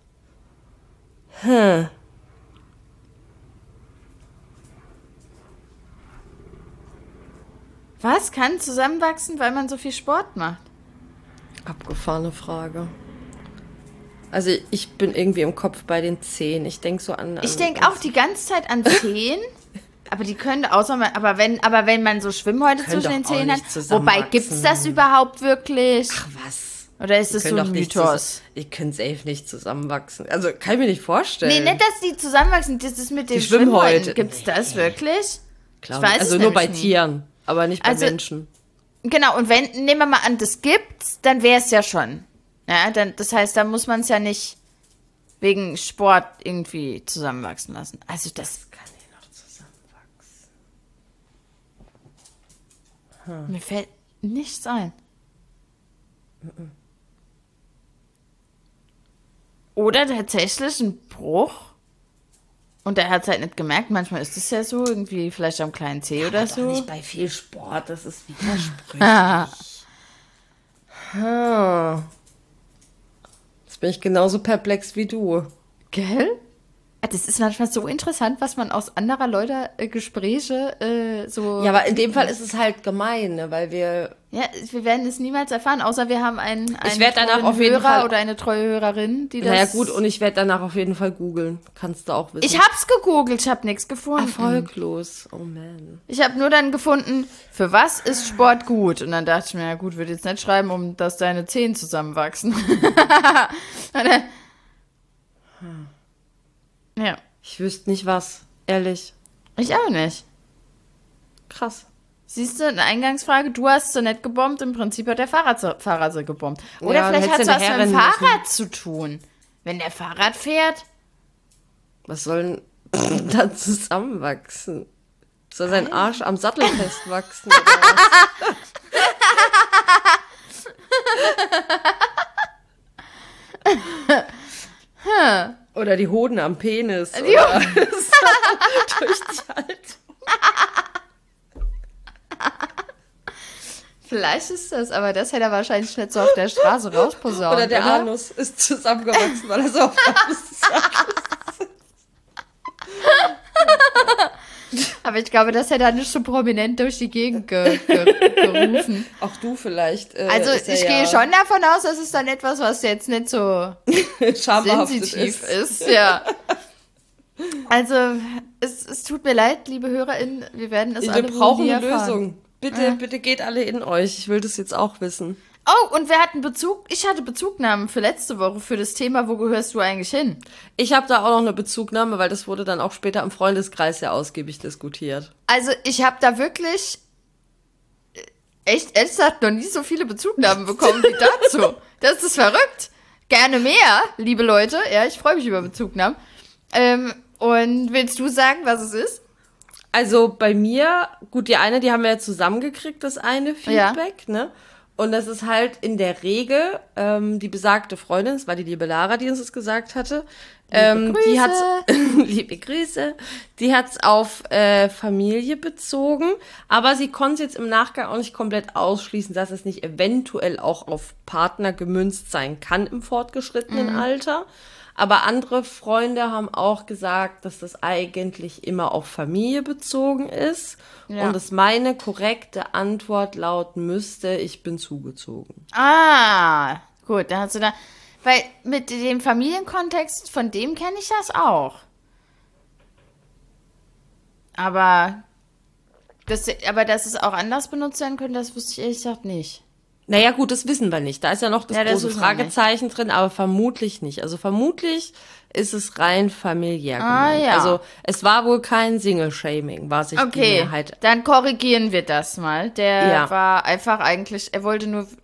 Was kann zusammenwachsen, weil man so viel Sport macht? Abgefahrene Frage. Also ich bin irgendwie im Kopf bei den 10. Ich denke so an... Ich denke auch die ganze Zeit an 10. Aber die können, aber wenn man so Schwimmhäute zwischen den Zehen hat, wobei, gibt's das überhaupt wirklich? Ach was. Oder ist das so ein Mythos? Die können safe nicht zusammenwachsen. Also kann ich mir nicht vorstellen. Nee, nicht, dass die zusammenwachsen. Das ist mit den Schwimmhäuten. Gibt's das wirklich? Klar, ich weiß also nur bei Tieren, aber nicht bei Menschen. Genau, und nehmen wir mal an, das gibt's, dann wäre es ja schon. Ja, das heißt, da muss man es ja nicht wegen Sport irgendwie zusammenwachsen lassen. Also das kann ja noch zusammenwachsen. Mir fällt nichts ein. Oder tatsächlich ein Bruch. Und er hat es halt nicht gemerkt. Manchmal ist es ja so, irgendwie vielleicht am kleinen Zeh oder so. Nicht bei viel Sport, das ist widersprüchlich. Jetzt bin ich genauso perplex wie du. Gell? Das ist manchmal so interessant, was man aus anderer Leute Gespräche so... Ja, aber in dem Fall ist es halt gemein, ne, weil wir... Ja, wir werden es niemals erfahren, außer wir haben einen Hörer oder eine treue Hörerin, die das... Naja gut, und ich werde danach auf jeden Fall googeln. Kannst du auch wissen. Ich hab's gegoogelt, ich habe nichts gefunden. Erfolglos, oh man. Ich habe nur dann gefunden, für was ist Sport gut? Und dann dachte ich mir, ja gut, würde jetzt nicht schreiben, dass deine Zehen zusammenwachsen. Ja. Ich wüsste nicht was, ehrlich. Ich auch nicht. Krass. Siehst du, eine Eingangsfrage, du hast sie nicht gebombt, im Prinzip hat der Fahrer sie gebombt. Oder ja, vielleicht hat es was mit dem Fahrrad zu tun. Wenn der Fahrrad fährt. Was soll denn da zusammenwachsen? Soll sein Arsch am Sattel festwachsen? Oder, oder die Hoden am Penis. Durch die Haltung. Vielleicht ist das, aber das hätte er wahrscheinlich nicht so auf der Straße rausposaunt. Oder der Anus ist zusammengewachsen, weil er so auf der sitzt. Aber ich glaube, das hätte er nicht so prominent durch die Gegend gerufen. Auch du vielleicht. Also ich gehe schon davon aus, dass es dann etwas, was jetzt nicht so sensitiv ist. Ja. Also es tut mir leid, liebe HörerInnen, wir werden es alle Wir brauchen eine Lösung. Bitte geht alle in euch. Ich will das jetzt auch wissen. Oh, und ich hatte Bezugnahmen für letzte Woche für das Thema, wo gehörst du eigentlich hin? Ich habe da auch noch eine Bezugnahme, weil das wurde dann auch später im Freundeskreis ja ausgiebig diskutiert. Also ich habe da wirklich echt noch nie so viele Bezugnahmen bekommen wie dazu. Das ist verrückt. Gerne mehr, liebe Leute. Ja, ich freue mich über Bezugnahmen. Und willst du sagen, was es ist? Also bei mir, gut, die haben wir ja zusammengekriegt, das eine Feedback, ne? Und das ist halt in der Regel die besagte Freundin, das war die liebe Lara, die uns das gesagt hatte. Die hat's, liebe Grüße, die hat's auf Familie bezogen, aber sie konnte jetzt im Nachgang auch nicht komplett ausschließen, dass es nicht eventuell auch auf Partner gemünzt sein kann im fortgeschrittenen Alter. Aber andere Freunde haben auch gesagt, dass das eigentlich immer auf Familie bezogen ist. Ja. Und dass meine korrekte Antwort lauten müsste, ich bin zugezogen. Ah, gut, dann hast du da... Weil mit dem Familienkontext, von dem kenne ich das auch. Aber dass es auch anders benutzt werden könnte, das wusste ich ehrlich gesagt nicht. Naja, gut, das wissen wir nicht. Da ist ja noch das große Fragezeichen drin, aber vermutlich nicht. Also vermutlich ist es rein familiär gemeint. Ja. Also es war wohl kein Single-Shaming, war sich die Mehrheit. Dann korrigieren wir das mal. Der war einfach eigentlich, er wollte nur,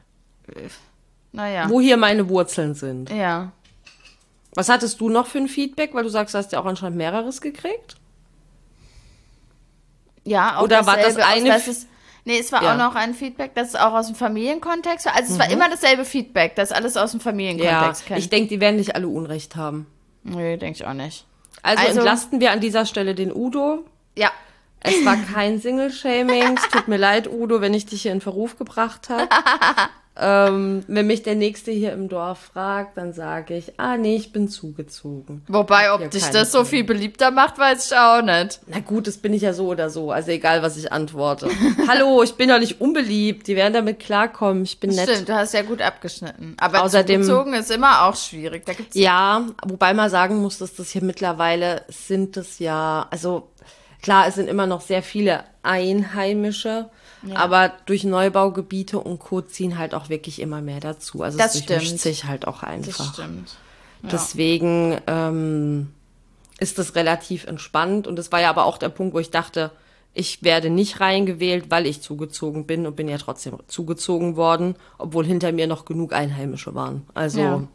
wo hier meine Wurzeln sind. Ja. Was hattest du noch für ein Feedback? Weil du sagst, du hast ja auch anscheinend mehreres gekriegt. Ja, auch oder war das eine... Nee, es war auch noch ein Feedback, das ist auch aus dem Familienkontext. Also es war immer dasselbe Feedback, das alles aus dem Familienkontext kennt. Ich denke, die werden nicht alle Unrecht haben. Nee, denke ich auch nicht. Also entlasten wir an dieser Stelle den Udo. Ja. Es war kein Single-Shaming. Es tut mir leid, Udo, wenn ich dich hier in Verruf gebracht habe. Wenn mich der Nächste hier im Dorf fragt, dann sage ich, nee, ich bin zugezogen. Wobei, ob dich das so viel beliebter macht, weiß ich auch nicht. Na gut, das bin ich ja so oder so. Also egal, was ich antworte. Hallo, ich bin doch nicht unbeliebt. Die werden damit klarkommen. Ich bin nett. Stimmt, du hast ja gut abgeschnitten. Aber außerdem, zugezogen ist immer auch schwierig. Da gibt's wobei man sagen muss, dass das hier mittlerweile sind es ja, also klar, es sind immer noch sehr viele Einheimische, aber durch Neubaugebiete und Co. ziehen halt auch wirklich immer mehr dazu. Also es durchmischt sich halt auch einfach. Das stimmt. Ja. Deswegen ist das relativ entspannt. Und das war ja aber auch der Punkt, wo ich dachte, ich werde nicht reingewählt, weil ich zugezogen bin und bin ja trotzdem zugezogen worden, obwohl hinter mir noch genug Einheimische waren. Also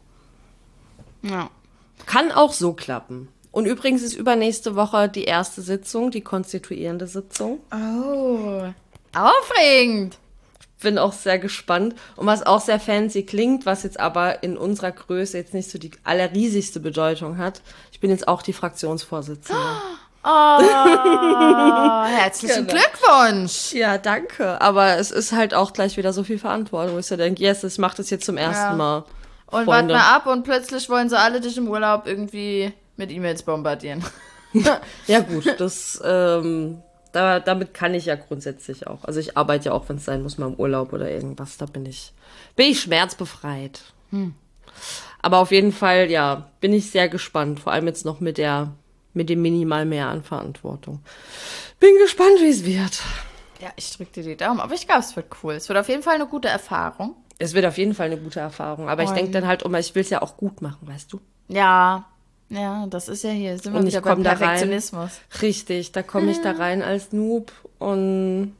kann auch so klappen. Und übrigens ist übernächste Woche die erste Sitzung, die konstituierende Sitzung. Oh, aufregend. Bin auch sehr gespannt. Und was auch sehr fancy klingt, was jetzt aber in unserer Größe jetzt nicht so die allerriesigste Bedeutung hat. Ich bin jetzt auch die Fraktionsvorsitzende. Oh, herzlichen Glückwunsch. Ja, danke. Aber es ist halt auch gleich wieder so viel Verantwortung, wo ich so denke, yes, ich mache das jetzt zum ersten Mal. Und warte mal ab und plötzlich wollen sie alle dich im Urlaub irgendwie mit E-Mails bombardieren. Ja gut, das damit kann ich ja grundsätzlich auch. Also ich arbeite ja auch, wenn es sein muss, mal im Urlaub oder irgendwas. Da bin ich schmerzbefreit. Aber auf jeden Fall, bin ich sehr gespannt. Vor allem jetzt noch mit dem minimal mehr an Verantwortung. Bin gespannt, wie es wird. Ja, ich drücke dir die Daumen. Aber ich glaube, es wird cool. Es wird auf jeden Fall eine gute Erfahrung. Es wird auf jeden Fall eine gute Erfahrung. Aber ich denke dann halt immer, ich will es ja auch gut machen, weißt du? Ja, das ist ja hier, sind wir wieder beim Perfektionismus. Richtig, da komme ich da rein als Noob und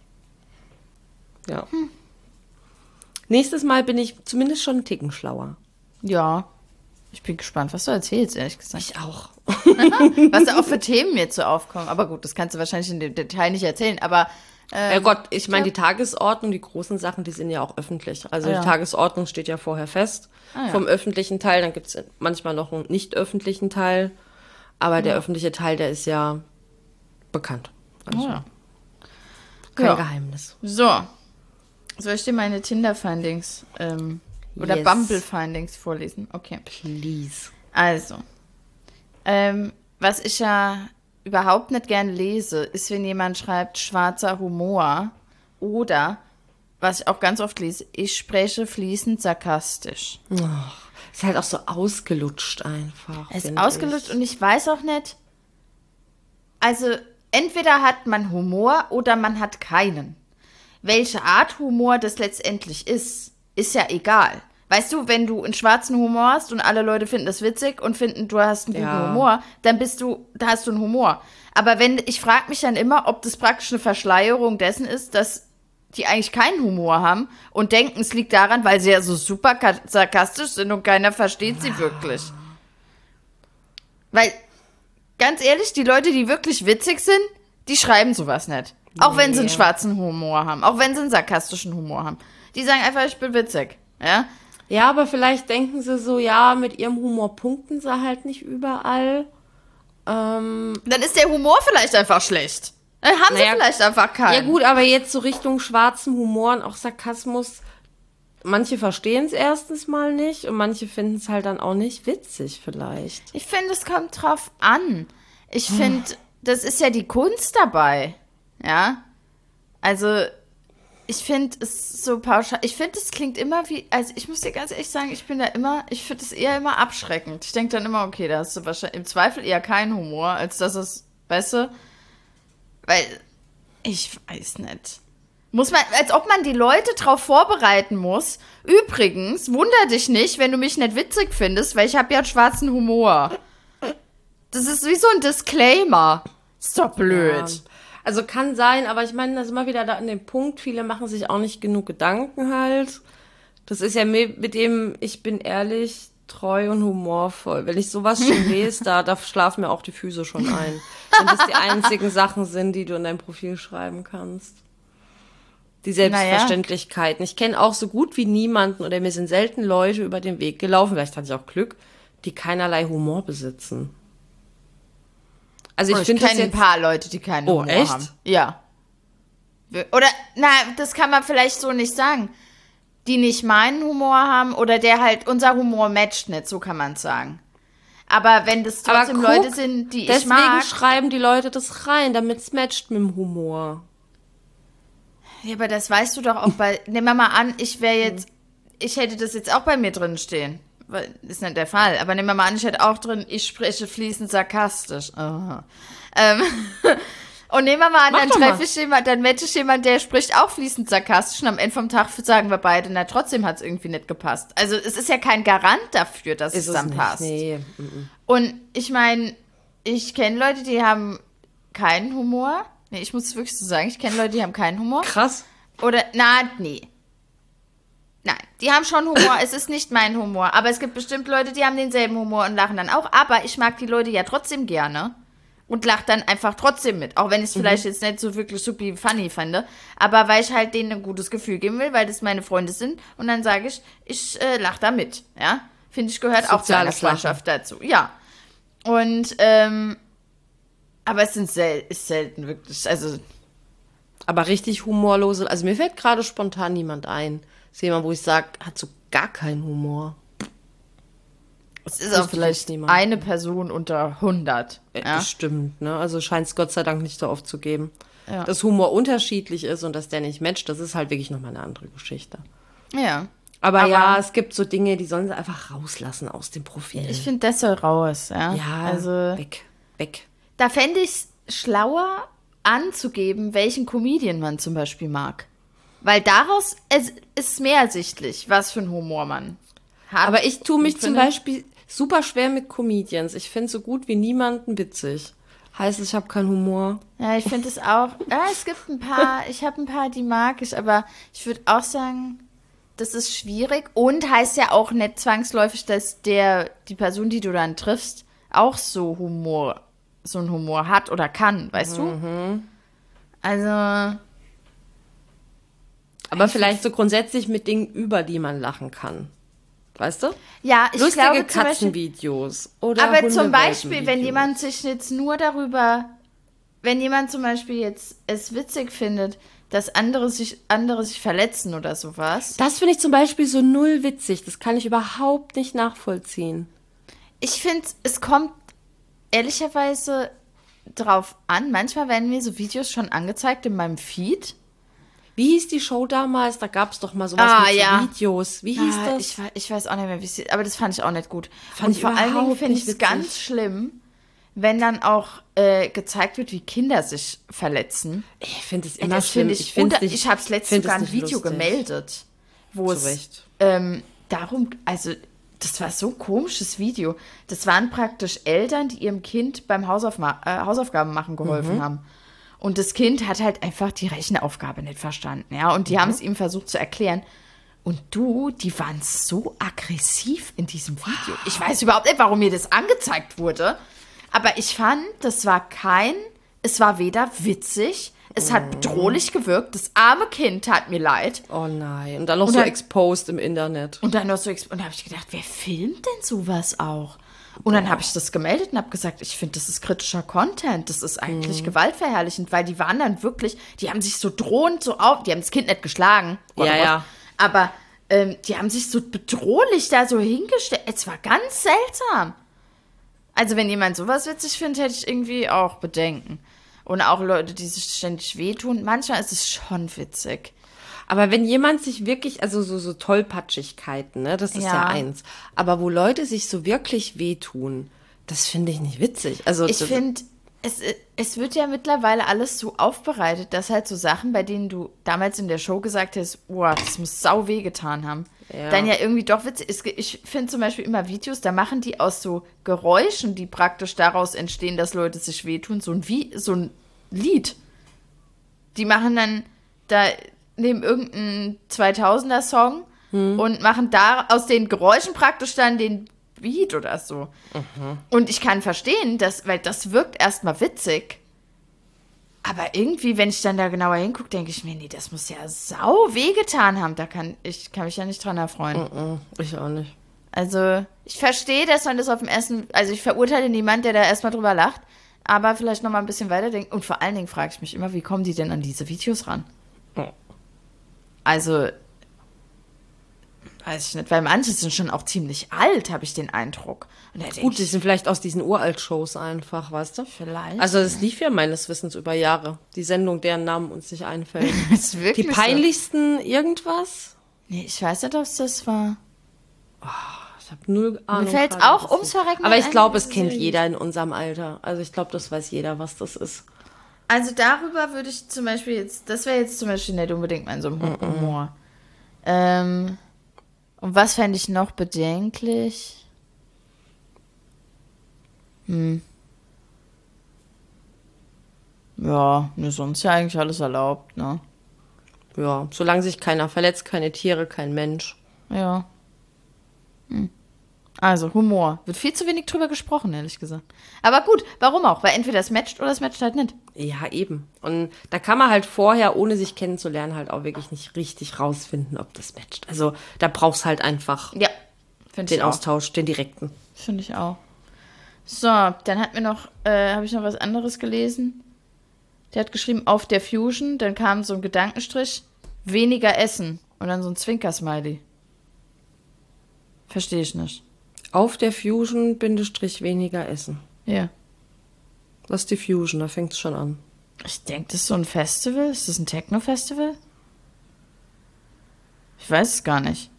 Nächstes Mal bin ich zumindest schon einen Ticken schlauer. Ja, ich bin gespannt, was du erzählst, ehrlich gesagt. Ich auch. Was da auch für Themen jetzt so aufkommen. Aber gut, das kannst du wahrscheinlich in dem Detail nicht erzählen, aber ich meine, die Tagesordnung, die großen Sachen, die sind ja auch öffentlich. Also die Tagesordnung steht ja vorher fest vom öffentlichen Teil. Dann gibt es manchmal noch einen nicht öffentlichen Teil. Aber der öffentliche Teil, der ist ja bekannt. Also kein Geheimnis. So. Soll ich dir meine Tinder-Findings oder Bumble-Findings vorlesen? Okay. Please. Also. Was ich ja überhaupt nicht gern lese, ist, wenn jemand schreibt, schwarzer Humor oder, was ich auch ganz oft lese, ich spreche fließend sarkastisch. Ist halt auch so ausgelutscht einfach. Es ist ausgelutscht und ich weiß auch nicht, also entweder hat man Humor oder man hat keinen. Welche Art Humor das letztendlich ist ja egal. Weißt du, wenn du einen schwarzen Humor hast und alle Leute finden das witzig und finden, du hast einen guten Humor, dann da hast du einen Humor. Aber ich frage mich dann immer, ob das praktisch eine Verschleierung dessen ist, dass die eigentlich keinen Humor haben und denken, es liegt daran, weil sie ja so super sarkastisch sind und keiner versteht sie wirklich. Weil, ganz ehrlich, die Leute, die wirklich witzig sind, die schreiben sowas nicht. Auch wenn sie einen schwarzen Humor haben, auch wenn sie einen sarkastischen Humor haben. Die sagen einfach, ich bin witzig, ja? Ja, aber vielleicht denken sie so, ja, mit ihrem Humor punkten sie halt nicht überall. Dann ist der Humor vielleicht einfach schlecht. Dann haben sie vielleicht einfach keinen. Ja gut, aber jetzt so Richtung schwarzen Humor und auch Sarkasmus, manche verstehen es erstens mal nicht und manche finden es halt dann auch nicht witzig vielleicht. Ich finde, es kommt drauf an. Ich finde, das ist ja die Kunst dabei. Ja? Also, ich finde es so pauschal. Ich finde, es klingt immer wie, also ich muss dir ganz ehrlich sagen, ich finde es eher immer abschreckend. Ich denke dann immer, okay, da hast du wahrscheinlich im Zweifel eher keinen Humor, als dass es, weißt du, weil, ich weiß nicht. Muss man, als ob man die Leute drauf vorbereiten muss. Übrigens, wunder dich nicht, wenn du mich nicht witzig findest, weil ich habe ja einen schwarzen Humor. Das ist wie so ein Disclaimer. Ist doch blöd. Ja. Also kann sein, aber ich meine, das ist immer wieder da an dem Punkt, viele machen sich auch nicht genug Gedanken halt. Das ist ja mit dem, ich bin ehrlich, treu und humorvoll. Wenn ich sowas schon lese, da schlafen mir auch die Füße schon ein. Wenn das die einzigen Sachen sind, die du in dein Profil schreiben kannst. Die Selbstverständlichkeiten. Ich kenne auch so gut wie niemanden oder mir sind selten Leute über den Weg gelaufen, vielleicht hatte ich auch Glück, die keinerlei Humor besitzen. Also ich finde ein paar Leute, die keinen Humor echt? haben. Ja. Oder, das kann man vielleicht so nicht sagen. Die nicht meinen Humor haben oder der halt, unser Humor matcht nicht, so kann man es sagen. Aber wenn das trotzdem Leute sind, die ich mag. Deswegen schreiben die Leute das rein, damit es matcht mit dem Humor. Ja, aber das weißt du doch auch bei, nehmen wir mal an, ich hätte das jetzt auch bei mir drin stehen. Ist nicht der Fall. Aber nehmen wir mal an, ich hätte auch drin, ich spreche fließend sarkastisch. Und nehmen wir mal an, dann matche ich jemanden, der spricht auch fließend sarkastisch und am Ende vom Tag sagen wir beide, na trotzdem hat es irgendwie nicht gepasst. Also es ist ja kein Garant dafür, dass es dann passt. Nee. Und ich meine, ich kenne Leute, die haben keinen Humor. Nee, ich muss es wirklich so sagen, ich kenne Leute, die haben keinen Humor. Krass. Oder, nee. Nein, die haben schon Humor, es ist nicht mein Humor. Aber es gibt bestimmt Leute, die haben denselben Humor und lachen dann auch. Aber ich mag die Leute ja trotzdem gerne und lache dann einfach trotzdem mit. Auch wenn ich es vielleicht jetzt nicht so wirklich super funny fand. Aber weil ich halt denen ein gutes Gefühl geben will, weil das meine Freunde sind. Und dann sage ich lache da mit. Ja? Finde ich, gehört auch zu einer Freundschaft dazu. Ja. Und, aber es ist selten wirklich, also. Aber richtig humorlose, also mir fällt gerade spontan niemand ein. Ist jemand, wo ich sage, hat so gar keinen Humor. Es ist auch vielleicht eine Person unter 100. Ja? Bestimmt, ne? Also scheint es Gott sei Dank nicht so oft zu geben. Ja. Dass Humor unterschiedlich ist und dass der nicht matcht, das ist halt wirklich nochmal eine andere Geschichte. Ja. Aber ja, es gibt so Dinge, die sollen sie einfach rauslassen aus dem Profil. Ich finde, das soll raus, ja. Ja, also, weg. Da fände ich es schlauer anzugeben, welchen Comedian man zum Beispiel mag. Weil daraus ist mehr ersichtlich, was für einen Humor man hat. Aber ich tue mich zum Beispiel super schwer mit Comedians. Ich finde so gut wie niemanden witzig. Heißt, ich habe keinen Humor. Ja, ich finde es auch. Ja, es gibt ein paar, ich habe ein paar, die mag ich, aber ich würde auch sagen, das ist schwierig und heißt ja auch nicht zwangsläufig, dass die Person, die du dann triffst, auch so einen Humor hat oder kann, weißt du? Also. Aber vielleicht so grundsätzlich mit Dingen, über die man lachen kann. Weißt du? Ja, ich lustige glaube Katzenvideos oder aber zum Beispiel, wenn jemand sich jetzt nur darüber, wenn jemand zum Beispiel jetzt es witzig findet, dass andere sich verletzen oder sowas. Das finde ich zum Beispiel so null witzig. Das kann ich überhaupt nicht nachvollziehen. Ich finde, es kommt ehrlicherweise drauf an. Manchmal werden mir so Videos schon angezeigt in meinem Feed. Wie hieß die Show damals? Da gab es doch mal sowas mit so Videos. Wie hieß das? Ich weiß auch nicht mehr, wie es hieß, aber das fand ich auch nicht gut. Und vor allen Dingen finde ich es ganz schlimm, wenn dann auch gezeigt wird, wie Kinder sich verletzen. Ich finde es immer schlimm. Ich habe es letztens sogar ein Video gemeldet, wo es darum, also das war so ein komisches Video. Das waren praktisch Eltern, die ihrem Kind beim Hausaufgaben machen geholfen haben. Und das Kind hat halt einfach die Rechenaufgabe nicht verstanden, ja. Und die haben es ihm versucht zu erklären. Und die waren so aggressiv in diesem Video. Ich weiß überhaupt nicht, warum mir das angezeigt wurde. Aber ich fand, es war weder witzig, es hat bedrohlich gewirkt. Das arme Kind tat mir leid. Oh nein. Und dann noch so exposed im Internet. Und dann noch so und da habe ich gedacht, wer filmt denn sowas auch? Und dann habe ich das gemeldet und habe gesagt, ich finde, das ist kritischer Content. Das ist eigentlich gewaltverherrlichend, weil die waren dann wirklich, die haben sich so drohend die haben das Kind nicht geschlagen. Ja. Aber die haben sich so bedrohlich da so hingestellt. Es war ganz seltsam. Also wenn jemand sowas witzig findet, hätte ich irgendwie auch Bedenken. Und auch Leute, die sich ständig wehtun. Manchmal ist es schon witzig. Aber wenn jemand sich wirklich, also so Tollpatschigkeiten, ne, das ist ja eins. Aber wo Leute sich so wirklich wehtun, das finde ich nicht witzig. Also ich finde, es wird ja mittlerweile alles so aufbereitet, dass halt so Sachen, bei denen du damals in der Show gesagt hast, boah, das muss sau weh getan haben, dann ja irgendwie doch witzig. Ich finde zum Beispiel immer Videos, da machen die aus so Geräuschen, die praktisch daraus entstehen, dass Leute sich wehtun, so ein Lied. Die machen dann da nehmen irgendeinen 2000er-Song und machen da aus den Geräuschen praktisch dann den Beat oder so. Und ich kann verstehen, weil das wirkt erstmal witzig. Aber irgendwie, wenn ich dann da genauer hingucke, denke ich mir, nee, das muss ja sau wehgetan haben. Ich kann mich ja nicht dran erfreuen. Ich auch nicht. Also, ich verstehe, dass man das auf dem ersten, also ich verurteile niemanden, der da erstmal drüber lacht, aber vielleicht nochmal ein bisschen weiterdenken. Und vor allen Dingen frage ich mich immer, wie kommen die denn an diese Videos ran? Also, weiß ich nicht, weil manche sind schon auch ziemlich alt, habe ich den Eindruck. Und gut, die sind vielleicht aus diesen Uralt-Shows einfach, weißt du? Vielleicht. Also das lief ja meines Wissens über Jahre. Die Sendung, deren Namen uns nicht einfällt. Ist wirklich die peinlichsten irgendwas? Nee, ich weiß nicht, ob es das war. Ich habe null Ahnung. Mir fällt auch ums Verrecken. Aber ich glaube, es kennt jeder in unserem Alter. Also ich glaube, das weiß jeder, was das ist. Also darüber würde ich zum Beispiel jetzt, das wäre jetzt zum Beispiel nicht unbedingt mein so Humor. Und was fände ich noch bedenklich? Ja, ne, sonst ja eigentlich alles erlaubt, ne? Ja, solange sich keiner verletzt, keine Tiere, kein Mensch. Ja. Also, Humor. Wird viel zu wenig drüber gesprochen, ehrlich gesagt. Aber gut, warum auch? Weil entweder es matcht oder es matcht halt nicht. Ja, eben. Und da kann man halt vorher, ohne sich kennenzulernen, halt auch wirklich nicht richtig rausfinden, ob das matcht. Also, da brauchst halt einfach den Austausch, den direkten. Finde ich auch. So, dann habe ich noch was anderes gelesen. Der hat geschrieben, auf der Fusion, dann kam so ein Gedankenstrich, weniger essen. Und dann so ein Zwinker-Smiley. Verstehe ich nicht. Auf der Fusion, Bindestrich, weniger essen. Ja. Was ist die Fusion? Da fängt es schon an. Ich denke, das ist so ein Festival. Ist das ein Techno-Festival? Ich weiß es gar nicht.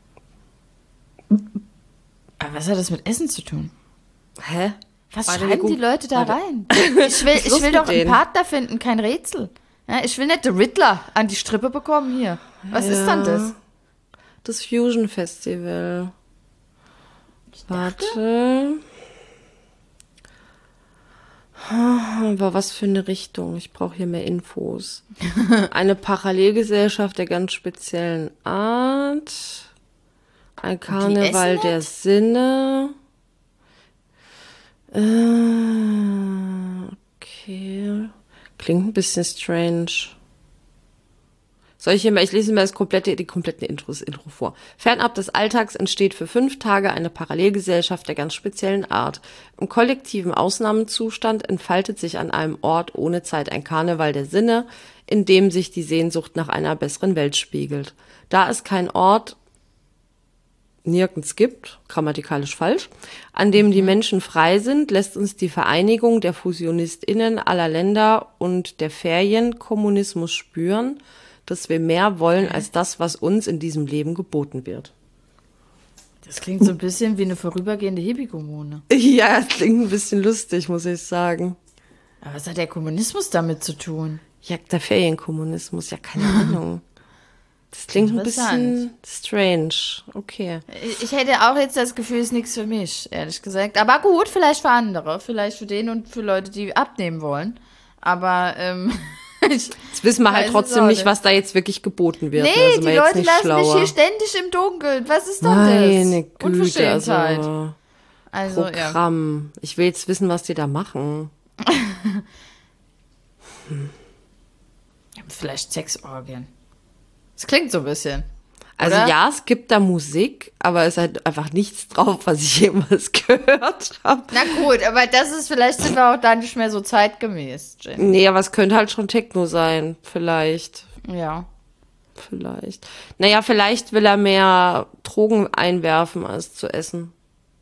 Aber was hat das mit Essen zu tun? Hä? Was schreiben die Leute da rein? Ich will doch einen Partner finden, kein Rätsel. Ja, ich will nicht den Riddler an die Strippe bekommen hier. Was ist dann das? Das Fusion Festival. Warte. Aber was für eine Richtung? Ich brauche hier mehr Infos. Eine Parallelgesellschaft der ganz speziellen Art. Ein Karneval der Sinne. Okay. Klingt ein bisschen strange. Ich lese mir die komplette Intro vor. Fernab des Alltags entsteht für 5 Tage eine Parallelgesellschaft der ganz speziellen Art. Im kollektiven Ausnahmezustand entfaltet sich an einem Ort ohne Zeit ein Karneval der Sinne, in dem sich die Sehnsucht nach einer besseren Welt spiegelt. Da es kein Ort nirgends gibt, grammatikalisch falsch, an dem die Menschen frei sind, lässt uns die Vereinigung der FusionistInnen aller Länder und der Ferienkommunismus spüren, dass wir mehr wollen als das, was uns in diesem Leben geboten wird. Das klingt so ein bisschen wie eine vorübergehende Hippie-Kommune. Ja, das klingt ein bisschen lustig, muss ich sagen. Aber was hat der Kommunismus damit zu tun? Ja, der Ferienkommunismus, ja, keine Ahnung. Das klingt ein bisschen strange. Okay. Ich hätte auch jetzt das Gefühl, es ist nichts für mich, ehrlich gesagt. Aber gut, vielleicht für andere. Vielleicht für den und für Leute, die abnehmen wollen. Aber jetzt wissen wir halt trotzdem nicht, was da jetzt wirklich geboten wird. Nee, die Leute lassen mich hier ständig im Dunkeln. Was ist doch Meine das? Güte, Unverschämtheit. Also Programm. Ja. Ich will jetzt wissen, was die da machen. Vielleicht Sexorgien. Das klingt so ein bisschen. Also oder? Ja, es gibt da Musik, aber es ist halt einfach nichts drauf, was ich jemals gehört habe. Na gut, aber vielleicht sind wir auch da nicht mehr so zeitgemäß, Jenny. Nee, aber es könnte halt schon Techno sein, vielleicht. Ja. Vielleicht. Naja, vielleicht will er mehr Drogen einwerfen, als zu essen.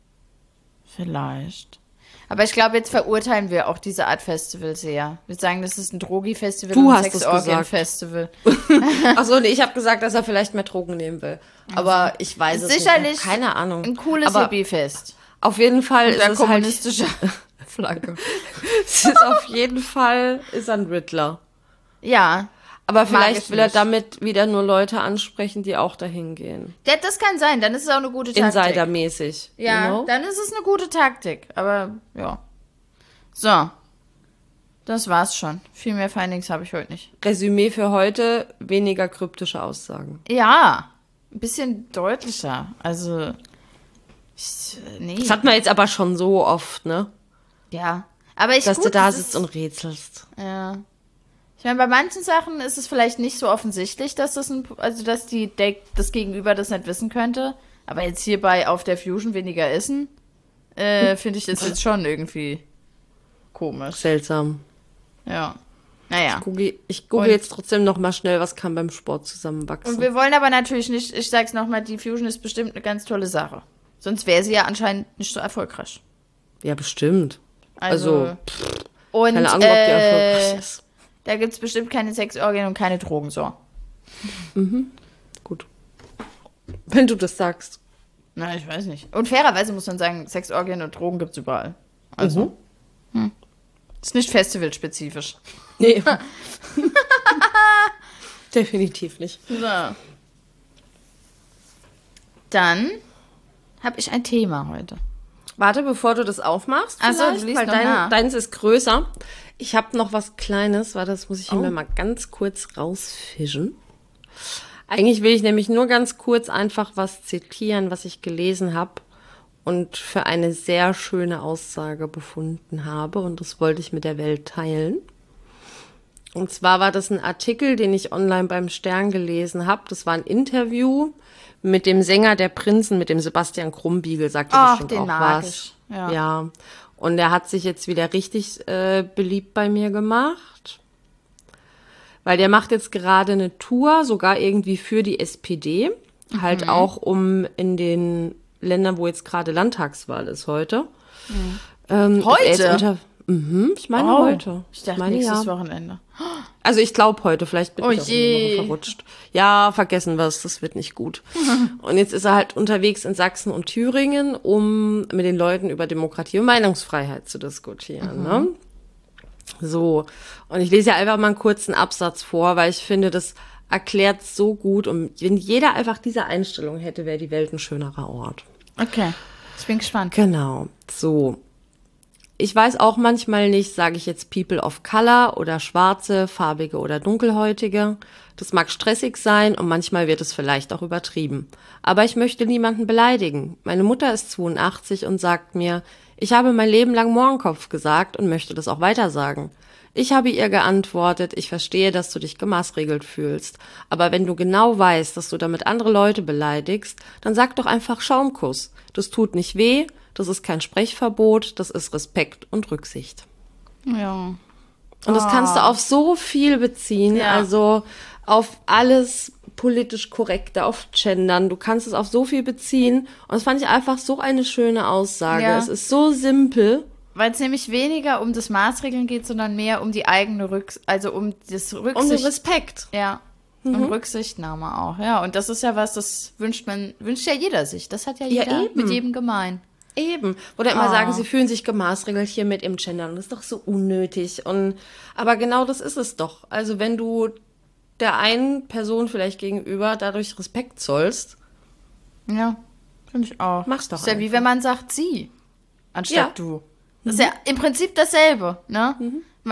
Vielleicht. Aber ich glaube, jetzt verurteilen wir auch diese Art Festival sehr. Wir sagen, das ist ein Drogi-Festival und ein Sexorgien-Festival. Achso, nee, ich habe gesagt, dass er vielleicht mehr Drogen nehmen will. Aber ich weiß es sicherlich nicht. Keine Ahnung. Ein cooles Hippie-Fest. Auf jeden Fall ist es kommunistische Flagge. Es ist auf jeden Fall ein Riddler. Ja. Aber vielleicht will er damit wieder nur Leute ansprechen, die auch dahin gehen. Ja, das kann sein, dann ist es auch eine gute Taktik. Insidermäßig. Ja, you know? Dann ist es eine gute Taktik. Aber, ja. So. Das war's schon. Viel mehr Findings habe ich heute nicht. Resümee für heute, weniger kryptische Aussagen. Ja, ein bisschen deutlicher. Also, nee. Das hat man jetzt aber schon so oft, ne? Ja. Aber dass du da sitzt und rätselst. Ja. Ich meine, bei manchen Sachen ist es vielleicht nicht so offensichtlich, dass das das Gegenüber das nicht wissen könnte. Aber jetzt hierbei auf der Fusion weniger essen, finde ich das jetzt schon irgendwie komisch. Seltsam. Ja. Naja. Ich google jetzt trotzdem noch mal schnell, was kann beim Sport zusammenwachsen. Und wir wollen aber natürlich nicht, ich sag's nochmal, die Fusion ist bestimmt eine ganz tolle Sache. Sonst wäre sie ja anscheinend nicht so erfolgreich. Ja, bestimmt. Also keine Ahnung, ob die erfolgreich ist. Da gibt's bestimmt keine Sexorgien und keine Drogen, so. Mhm. Gut. Wenn du das sagst. Na, ich weiß nicht. Und fairerweise muss man sagen, Sexorgien und Drogen gibt's überall. Also. Ist nicht festivalspezifisch. Nee. Definitiv nicht. So. Dann habe ich ein Thema heute. Warte, bevor du das aufmachst. Achso, du liest weil noch nach. Deins ist größer. Ich habe noch was Kleines. Warte, das muss ich mir mal ganz kurz rausfischen. Eigentlich will ich nämlich nur ganz kurz einfach was zitieren, was ich gelesen habe und für eine sehr schöne Aussage befunden habe. Und das wollte ich mit der Welt teilen. Und zwar war das ein Artikel, den ich online beim Stern gelesen habe. Das war ein Interview mit dem Sänger der Prinzen, mit dem Sebastian Krumbiegel, sagt er bestimmt auch was. Ja. Und er hat sich jetzt wieder richtig beliebt bei mir gemacht. Weil der macht jetzt gerade eine Tour, sogar irgendwie für die SPD. Halt auch in den Ländern, wo jetzt gerade Landtagswahl ist heute. Heute? Ich meine heute. Ich dachte nächstes Wochenende. Also ich glaube heute, vielleicht bin ich auch eine Woche verrutscht. Ja, vergessen wir es, das wird nicht gut. Und jetzt ist er halt unterwegs in Sachsen und Thüringen, um mit den Leuten über Demokratie und Meinungsfreiheit zu diskutieren. Ne? So, und ich lese ja einfach mal einen kurzen Absatz vor, weil ich finde, das erklärt so gut. Und wenn jeder einfach diese Einstellung hätte, wäre die Welt ein schönerer Ort. Okay, ich bin gespannt. Genau, so. Ich weiß auch manchmal nicht, sage ich jetzt People of Color oder Schwarze, Farbige oder Dunkelhäutige. Das mag stressig sein und manchmal wird es vielleicht auch übertrieben. Aber ich möchte niemanden beleidigen. Meine Mutter ist 82 und sagt mir, ich habe mein Leben lang Mohrenkopf gesagt und möchte das auch weiter sagen. Ich habe ihr geantwortet, ich verstehe, dass du dich gemaßregelt fühlst. Aber wenn du genau weißt, dass du damit andere Leute beleidigst, dann sag doch einfach Schaumkuss. Das tut nicht weh. Das ist kein Sprechverbot, das ist Respekt und Rücksicht. Ja. Und das kannst du auf so viel beziehen, also auf alles politisch Korrekte, auf Gendern. Du kannst es auf so viel beziehen. Und das fand ich einfach so eine schöne Aussage. Ja. Es ist so simpel. Weil es nämlich weniger um das Maßregeln geht, sondern mehr um die eigene um das Rücksicht. Um den Respekt. Ja. Und Rücksichtnahme auch, ja. Und das ist ja was, das wünscht ja jeder sich. Das hat ja jeder mit jedem gemein. Eben. Oder immer sagen, sie fühlen sich gemaßregelt hier mit im Gendern. Das ist doch so unnötig. Aber genau das ist es doch. Also wenn du der einen Person vielleicht gegenüber dadurch Respekt zollst. Ja, finde ich auch. Mach's doch. Das ist ja wie wenn man sagt sie, anstatt du. Das ist ja im Prinzip dasselbe, ne?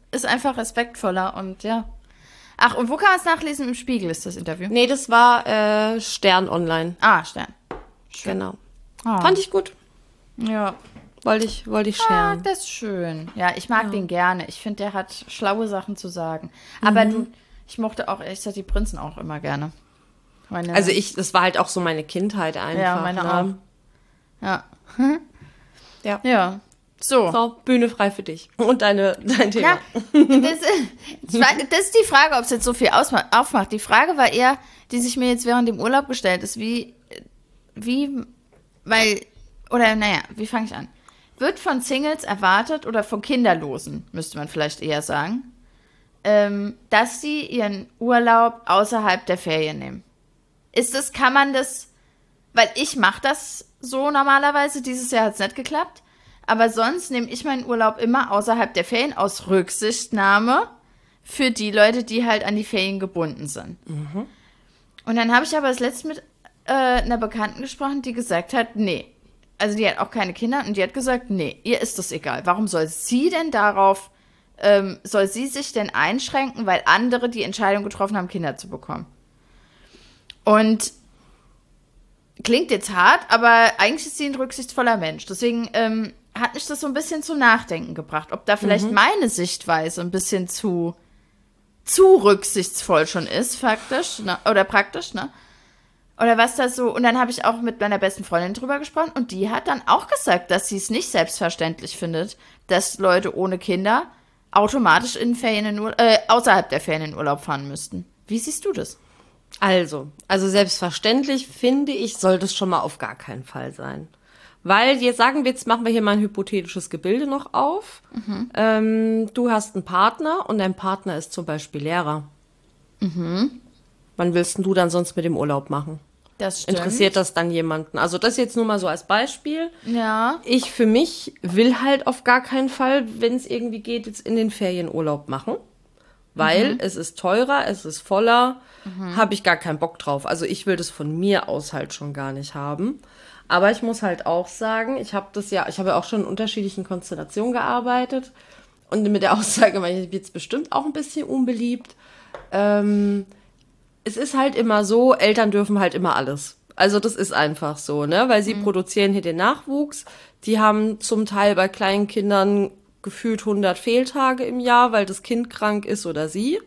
ist einfach respektvoller und ja. Ach, und wo kann man es nachlesen? Im Spiegel ist das Interview? Nee, das war Stern Online. Ah, Stern. Schön. Genau. Oh. Fand ich gut. Ja. Wollte ich sharen. Ah, das ist schön. Ja, ich mag den gerne. Ich finde, der hat schlaue Sachen zu sagen. Aber ich mochte auch, ich sag die Prinzen auch immer gerne. Also das war halt auch so meine Kindheit einfach. Ja, meine auch. Ja. Ja. Ja. So, Bühne frei für dich. Und dein Thema. Ja, das ist die Frage, ob es jetzt so viel aufmacht. Die Frage war eher, die sich mir jetzt während dem Urlaub gestellt ist, wie fange ich an? Wird von Singles erwartet oder von Kinderlosen, müsste man vielleicht eher sagen, dass sie ihren Urlaub außerhalb der Ferien nehmen? Kann man das, weil ich mache das so normalerweise, dieses Jahr hat es nicht geklappt, aber sonst nehme ich meinen Urlaub immer außerhalb der Ferien aus Rücksichtnahme für die Leute, die halt an die Ferien gebunden sind. Mhm. Und dann habe ich aber das letzte mit einer Bekannten gesprochen, die gesagt hat, nee. Also die hat auch keine Kinder und die hat gesagt, nee, ihr ist das egal. Warum soll sie denn soll sie sich denn einschränken, weil andere die Entscheidung getroffen haben, Kinder zu bekommen? Und klingt jetzt hart, aber eigentlich ist sie ein rücksichtsvoller Mensch. Deswegen hat mich das so ein bisschen zum Nachdenken gebracht, ob da vielleicht meine Sichtweise ein bisschen zu rücksichtsvoll schon ist, faktisch, ne? Oder praktisch, ne? Oder was da so, und dann habe ich auch mit meiner besten Freundin drüber gesprochen und die hat dann auch gesagt, dass sie es nicht selbstverständlich findet, dass Leute ohne Kinder automatisch außerhalb der Ferien in Urlaub fahren müssten. Wie siehst du das? Also selbstverständlich finde ich, sollte es schon mal auf gar keinen Fall sein. Weil, jetzt machen wir hier mal ein hypothetisches Gebilde noch auf. Mhm. Du hast einen Partner und dein Partner ist zum Beispiel Lehrer. Mhm. Wann willst du dann sonst mit dem Urlaub machen? Das stimmt. Interessiert das dann jemanden? Also das jetzt nur mal so als Beispiel. Ja. Ich für mich will halt auf gar keinen Fall, wenn es irgendwie geht, jetzt in den Ferien Urlaub machen. Weil es ist teurer, es ist voller, habe ich gar keinen Bock drauf. Also ich will das von mir aus halt schon gar nicht haben. Aber ich muss halt auch sagen, ich habe ja auch schon in unterschiedlichen Konstellationen gearbeitet. Und mit der Aussage war ich jetzt bestimmt auch ein bisschen unbeliebt. Es ist halt immer so, Eltern dürfen halt immer alles. Also das ist einfach so, ne? Weil sie produzieren hier den Nachwuchs. Die haben zum Teil bei kleinen Kindern gefühlt 100 Fehltage im Jahr, weil das Kind krank ist oder sie.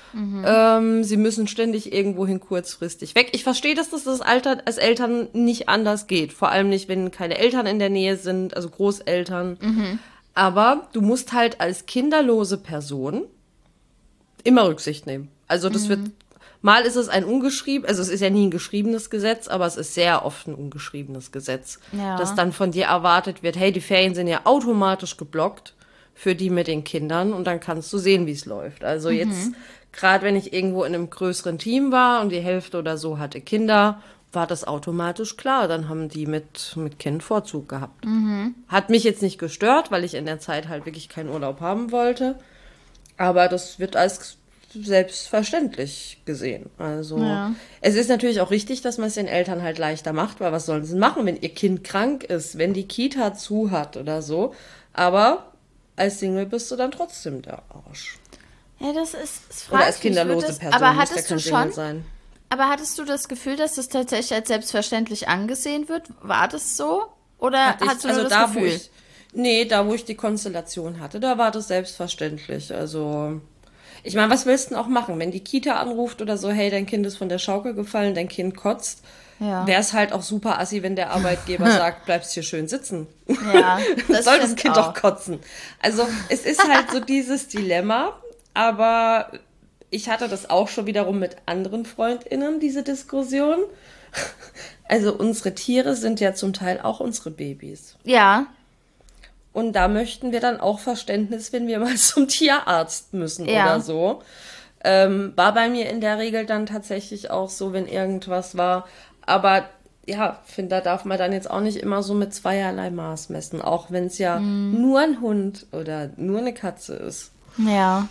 Sie müssen ständig irgendwohin kurzfristig weg. Ich verstehe, dass das als Eltern nicht anders geht. Vor allem nicht, wenn keine Eltern in der Nähe sind, also Großeltern. Aber du musst halt als kinderlose Person immer Rücksicht nehmen. Also das mal ist es also es ist ja nie ein geschriebenes Gesetz, aber es ist sehr oft ein ungeschriebenes Gesetz, dass dann von dir erwartet wird, hey, die Ferien sind ja automatisch geblockt für die mit den Kindern und dann kannst du sehen, wie es läuft. Also jetzt, gerade wenn ich irgendwo in einem größeren Team war und die Hälfte oder so hatte Kinder, war das automatisch klar. Dann haben die mit Kind Vorzug gehabt. Hat mich jetzt nicht gestört, weil ich in der Zeit halt wirklich keinen Urlaub haben wollte. Aber das wird als selbstverständlich gesehen. Also es ist natürlich auch richtig, dass man es den Eltern halt leichter macht, weil was sollen sie machen, wenn ihr Kind krank ist, wenn die Kita zu hat oder so. Aber als Single bist du dann trotzdem der Arsch. Ja, das ist oder als kinderlose Person. Aber hattest du schon? Sein. Aber hattest du das Gefühl, dass das tatsächlich als selbstverständlich angesehen wird? War das so? Oder hast du nur das Gefühl? Da, wo ich die Konstellation hatte, da war das selbstverständlich. Also ich meine, was willst du denn auch machen? Wenn die Kita anruft oder so, hey, dein Kind ist von der Schaukel gefallen, dein Kind kotzt, wäre es halt auch super assi, wenn der Arbeitgeber sagt, bleibst hier schön sitzen. Ja, das soll das Kind doch kotzen. Also es ist halt so dieses Dilemma, aber ich hatte das auch schon wiederum mit anderen FreundInnen, diese Diskussion. Also unsere Tiere sind ja zum Teil auch unsere Babys. Ja. Und da möchten wir dann auch Verständnis, wenn wir mal zum Tierarzt müssen oder so. War bei mir in der Regel dann tatsächlich auch so, wenn irgendwas war. Aber ja, finde, da darf man dann jetzt auch nicht immer so mit zweierlei Maß messen. Auch wenn es ja nur ein Hund oder nur eine Katze ist. Ja.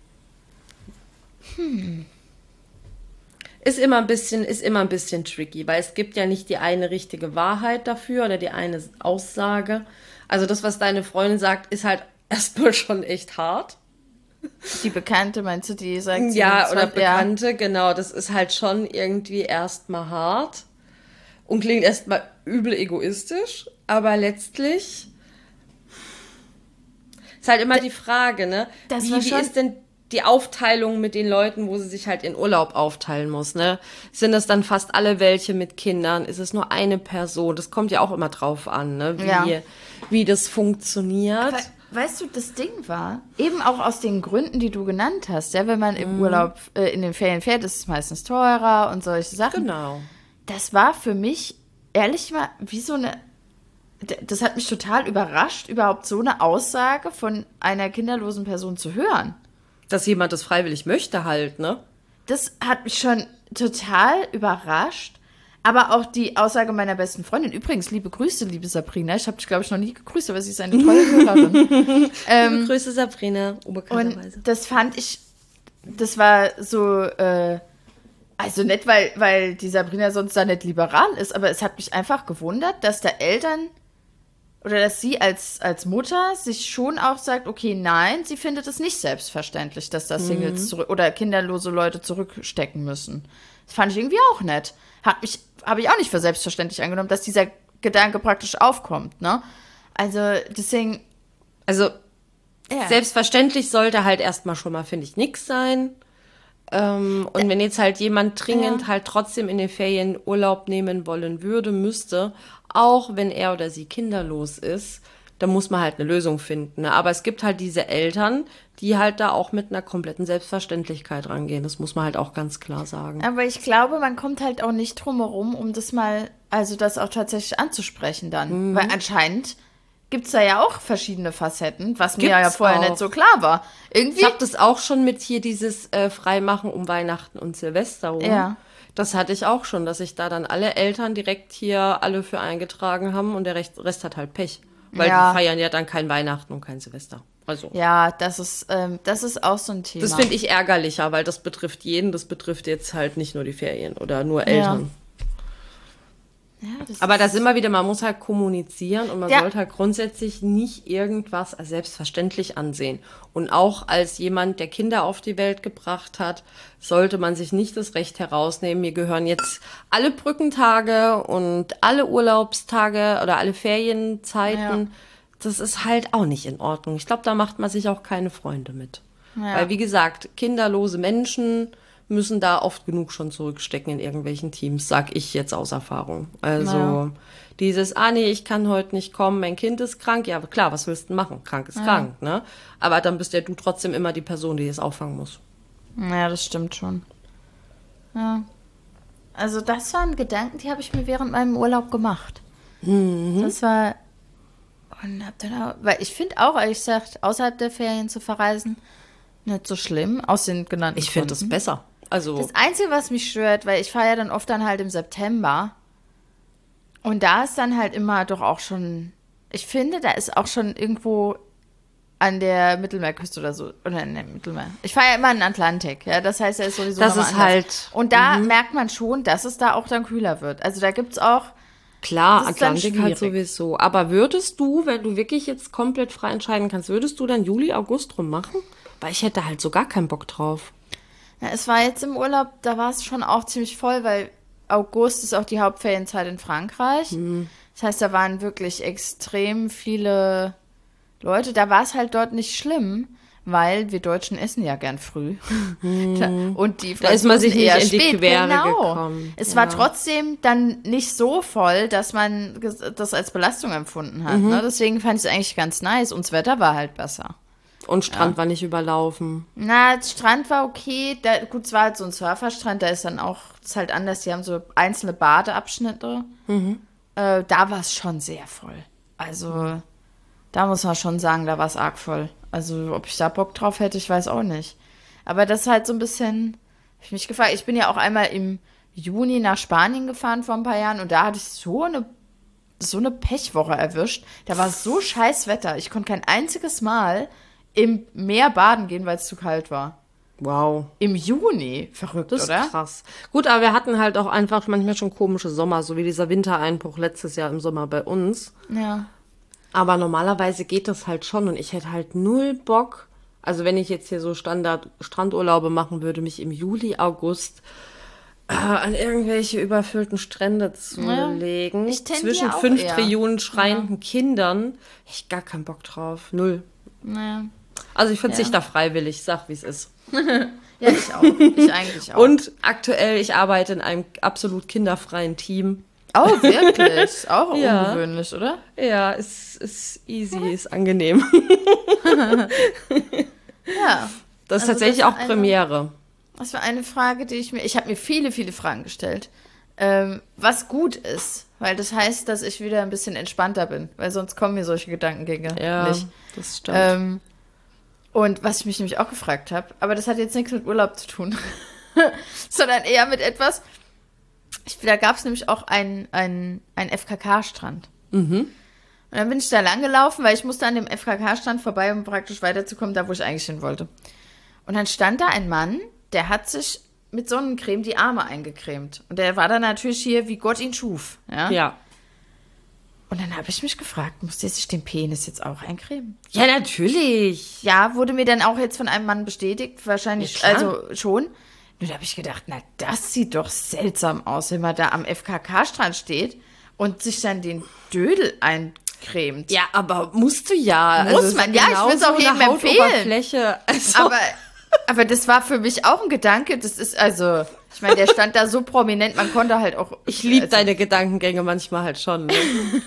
Ist immer ein bisschen tricky, weil es gibt ja nicht die eine richtige Wahrheit dafür oder die eine Aussage. Also das, was deine Freundin sagt, ist halt erstmal schon echt hart. Die Bekannte, meinst du, die sagt... Ja, oder Bekannte, genau. Das ist halt schon irgendwie erstmal hart und klingt erstmal übel egoistisch, aber letztlich ist halt immer die Frage, ne? Wie ist denn die Aufteilung mit den Leuten, wo sie sich halt in Urlaub aufteilen muss, ne? Sind das dann fast alle welche mit Kindern? Ist es nur eine Person? Das kommt ja auch immer drauf an, ne? Wie das funktioniert. Aber, weißt du, das Ding war, eben auch aus den Gründen, die du genannt hast, ja, wenn man im Urlaub in den Ferien fährt, ist es meistens teurer und solche Sachen. Genau. Das war für mich, ehrlich mal, wie so eine... Das hat mich total überrascht, überhaupt so eine Aussage von einer kinderlosen Person zu hören. Dass jemand das freiwillig möchte halt, ne? Das hat mich schon total überrascht. Aber auch die Aussage meiner besten Freundin. Übrigens, liebe Grüße, liebe Sabrina. Ich habe dich, glaube ich, noch nie gegrüßt, aber sie ist eine tolle Hörerin. Liebe Grüße, Sabrina, unbekannterweise. Und das fand ich, das war so, also nicht, weil die Sabrina sonst da nicht liberal ist, aber es hat mich einfach gewundert, dass da Eltern oder dass sie als Mutter sich schon auch sagt, okay, nein, sie findet es nicht selbstverständlich, dass da Singles oder kinderlose Leute zurückstecken müssen. Das fand ich irgendwie auch nett. Habe ich auch nicht für selbstverständlich angenommen, dass dieser Gedanke praktisch aufkommt, ne? Also, deswegen. Also, selbstverständlich sollte halt erstmal schon mal, finde ich, nix sein. Und wenn jetzt halt jemand dringend halt trotzdem in den Ferien Urlaub nehmen wollen würde, müsste, auch wenn er oder sie kinderlos ist, dann muss man halt eine Lösung finden. Ne? Aber es gibt halt diese Eltern, die halt da auch mit einer kompletten Selbstverständlichkeit rangehen. Das muss man halt auch ganz klar sagen. Aber ich glaube, man kommt halt auch nicht drum herum, um das mal, also das auch tatsächlich anzusprechen dann. Weil anscheinend gibt es da ja auch verschiedene Facetten, was mir ja vorher nicht so klar war. Irgendwie. Ich habe das auch schon mit hier dieses Freimachen um Weihnachten und Silvester rum. Ja. Das hatte ich auch schon, dass sich da dann alle Eltern direkt hier alle für eingetragen haben und der Rest hat halt Pech. Weil die feiern ja dann kein Weihnachten und kein Silvester. Also. Ja, das ist auch so ein Thema. Das finde ich ärgerlicher, weil das betrifft jeden. Das betrifft jetzt halt nicht nur die Ferien oder nur Eltern. Ja, aber da sind wir wieder, man muss halt kommunizieren und man sollte halt grundsätzlich nicht irgendwas als selbstverständlich ansehen. Und auch als jemand, der Kinder auf die Welt gebracht hat, sollte man sich nicht das Recht herausnehmen, mir gehören jetzt alle Brückentage und alle Urlaubstage oder alle Ferienzeiten. Ja. Das ist halt auch nicht in Ordnung. Ich glaube, da macht man sich auch keine Freunde mit. Ja. Weil, wie gesagt, kinderlose Menschen müssen da oft genug schon zurückstecken in irgendwelchen Teams, sag ich jetzt aus Erfahrung. Also dieses, nee, ich kann heute nicht kommen, mein Kind ist krank. Ja, klar, was willst du denn machen? Krank ist krank, ne? Aber dann bist ja du trotzdem immer die Person, die es auffangen muss. Ja, das stimmt schon. Ja. Also das waren Gedanken, die habe ich mir während meinem Urlaub gemacht. Das war, und hab dann auch, weil ich finde auch, ehrlich gesagt, außerhalb der Ferien zu verreisen, nicht so schlimm, aus den genannten Ich finde das besser. Also das Einzige, was mich stört, weil ich fahre ja dann oft dann halt im September und da ist dann halt immer doch auch schon, ich finde, da ist auch schon irgendwo an der Mittelmeerküste oder so, oder in dem Mittelmeer. Ich fahre ja immer in den Atlantik, ja, das heißt, er ist sowieso das ist anders. halt. Und da merkt man schon, dass es da auch dann kühler wird. Also da gibt's auch. Klar, Atlantik halt sowieso. Aber würdest du, wenn du wirklich jetzt komplett frei entscheiden kannst, würdest du dann Juli, August rum machen? Weil ich hätte halt so gar keinen Bock drauf. Ja, es war jetzt im Urlaub, da war es schon auch ziemlich voll, weil August ist auch die Hauptferienzeit in Frankreich. Das heißt, da waren wirklich extrem viele Leute. Da war es halt dort nicht schlimm, weil wir Deutschen essen ja gern früh. Und die da ist man sich nicht eher in die spät, Quere genau. gekommen. Es war trotzdem dann nicht so voll, dass man das als Belastung empfunden hat. Ne? Deswegen fand ich es eigentlich ganz nice. Und das Wetter war halt besser. Und Strand war nicht überlaufen. Na, der Strand war okay. Gut, es war halt so ein Surferstrand, da ist dann auch, das ist halt anders, die haben so einzelne Badeabschnitte. Da war es schon sehr voll. Also, da muss man schon sagen, da war es arg voll. Also, ob ich da Bock drauf hätte, ich weiß auch nicht. Aber das ist halt so ein bisschen, hab ich mich gefragt, ich bin ja auch einmal im Juni nach Spanien gefahren vor ein paar Jahren und da hatte ich so eine Pechwoche erwischt. Da war so scheiß Wetter. Ich konnte kein einziges Mal im Meer baden gehen, weil es zu kalt war. Wow. Im Juni? Verrückt, das ist oder? Krass. Gut, aber wir hatten halt auch einfach manchmal schon komische Sommer, so wie dieser Wintereinbruch letztes Jahr im Sommer bei uns. Ja. Aber normalerweise geht das halt schon und ich hätte halt null Bock, Also wenn ich jetzt hier so Standard-Strandurlaube machen würde, mich im Juli, August an irgendwelche überfüllten Strände zu legen, ich tendiere zwischen auch 5 eher. Trillionen schreienden Kindern, hab ich gar keinen Bock drauf. Null. Naja. Also ich verzichte da freiwillig, sag wie es ist. Ja, ich auch. Ich eigentlich auch. Und aktuell, ich arbeite in einem absolut kinderfreien Team. Oh, wirklich? Auch Ja. ungewöhnlich, oder? Ja, ist easy, ist angenehm. Ja. Das ist Also tatsächlich das auch war eine- Premiere. Das war eine Frage, ich habe mir viele, viele Fragen gestellt. Was gut ist, weil das heißt, dass ich wieder ein bisschen entspannter bin, weil sonst kommen mir solche Gedankengänge Ja, nicht. das stimmt. Und was ich mich nämlich auch gefragt habe, aber das hat jetzt nichts mit Urlaub zu tun, sondern eher mit etwas, da gab es nämlich auch einen FKK-Strand. Und dann bin ich da lang gelaufen, weil ich musste an dem FKK-Strand vorbei, um praktisch weiterzukommen, da wo ich eigentlich hin wollte. Und dann stand da ein Mann, der hat sich mit Sonnencreme die Arme eingecremt. Und der war dann natürlich hier, wie Gott ihn schuf. Ja. Ja. Und dann habe ich mich gefragt, muss der sich den Penis jetzt auch eincremen? Ja, natürlich. Ja, wurde mir dann auch jetzt von einem Mann bestätigt, wahrscheinlich, Ja, klar. also schon. Nur da habe ich gedacht, na, das sieht doch seltsam aus, wenn man da am FKK-Strand steht und sich dann den Dödel eincremt. Ja, aber musst du ja. Muss es man, ist ja, ich will's auch genauso jedem eine empfehlen. Hautoberfläche. Also, Aber das war für mich auch ein Gedanke, das ist also, ich meine, der stand da so prominent, man konnte halt auch... ich liebe also, deine Gedankengänge manchmal halt schon. Ne?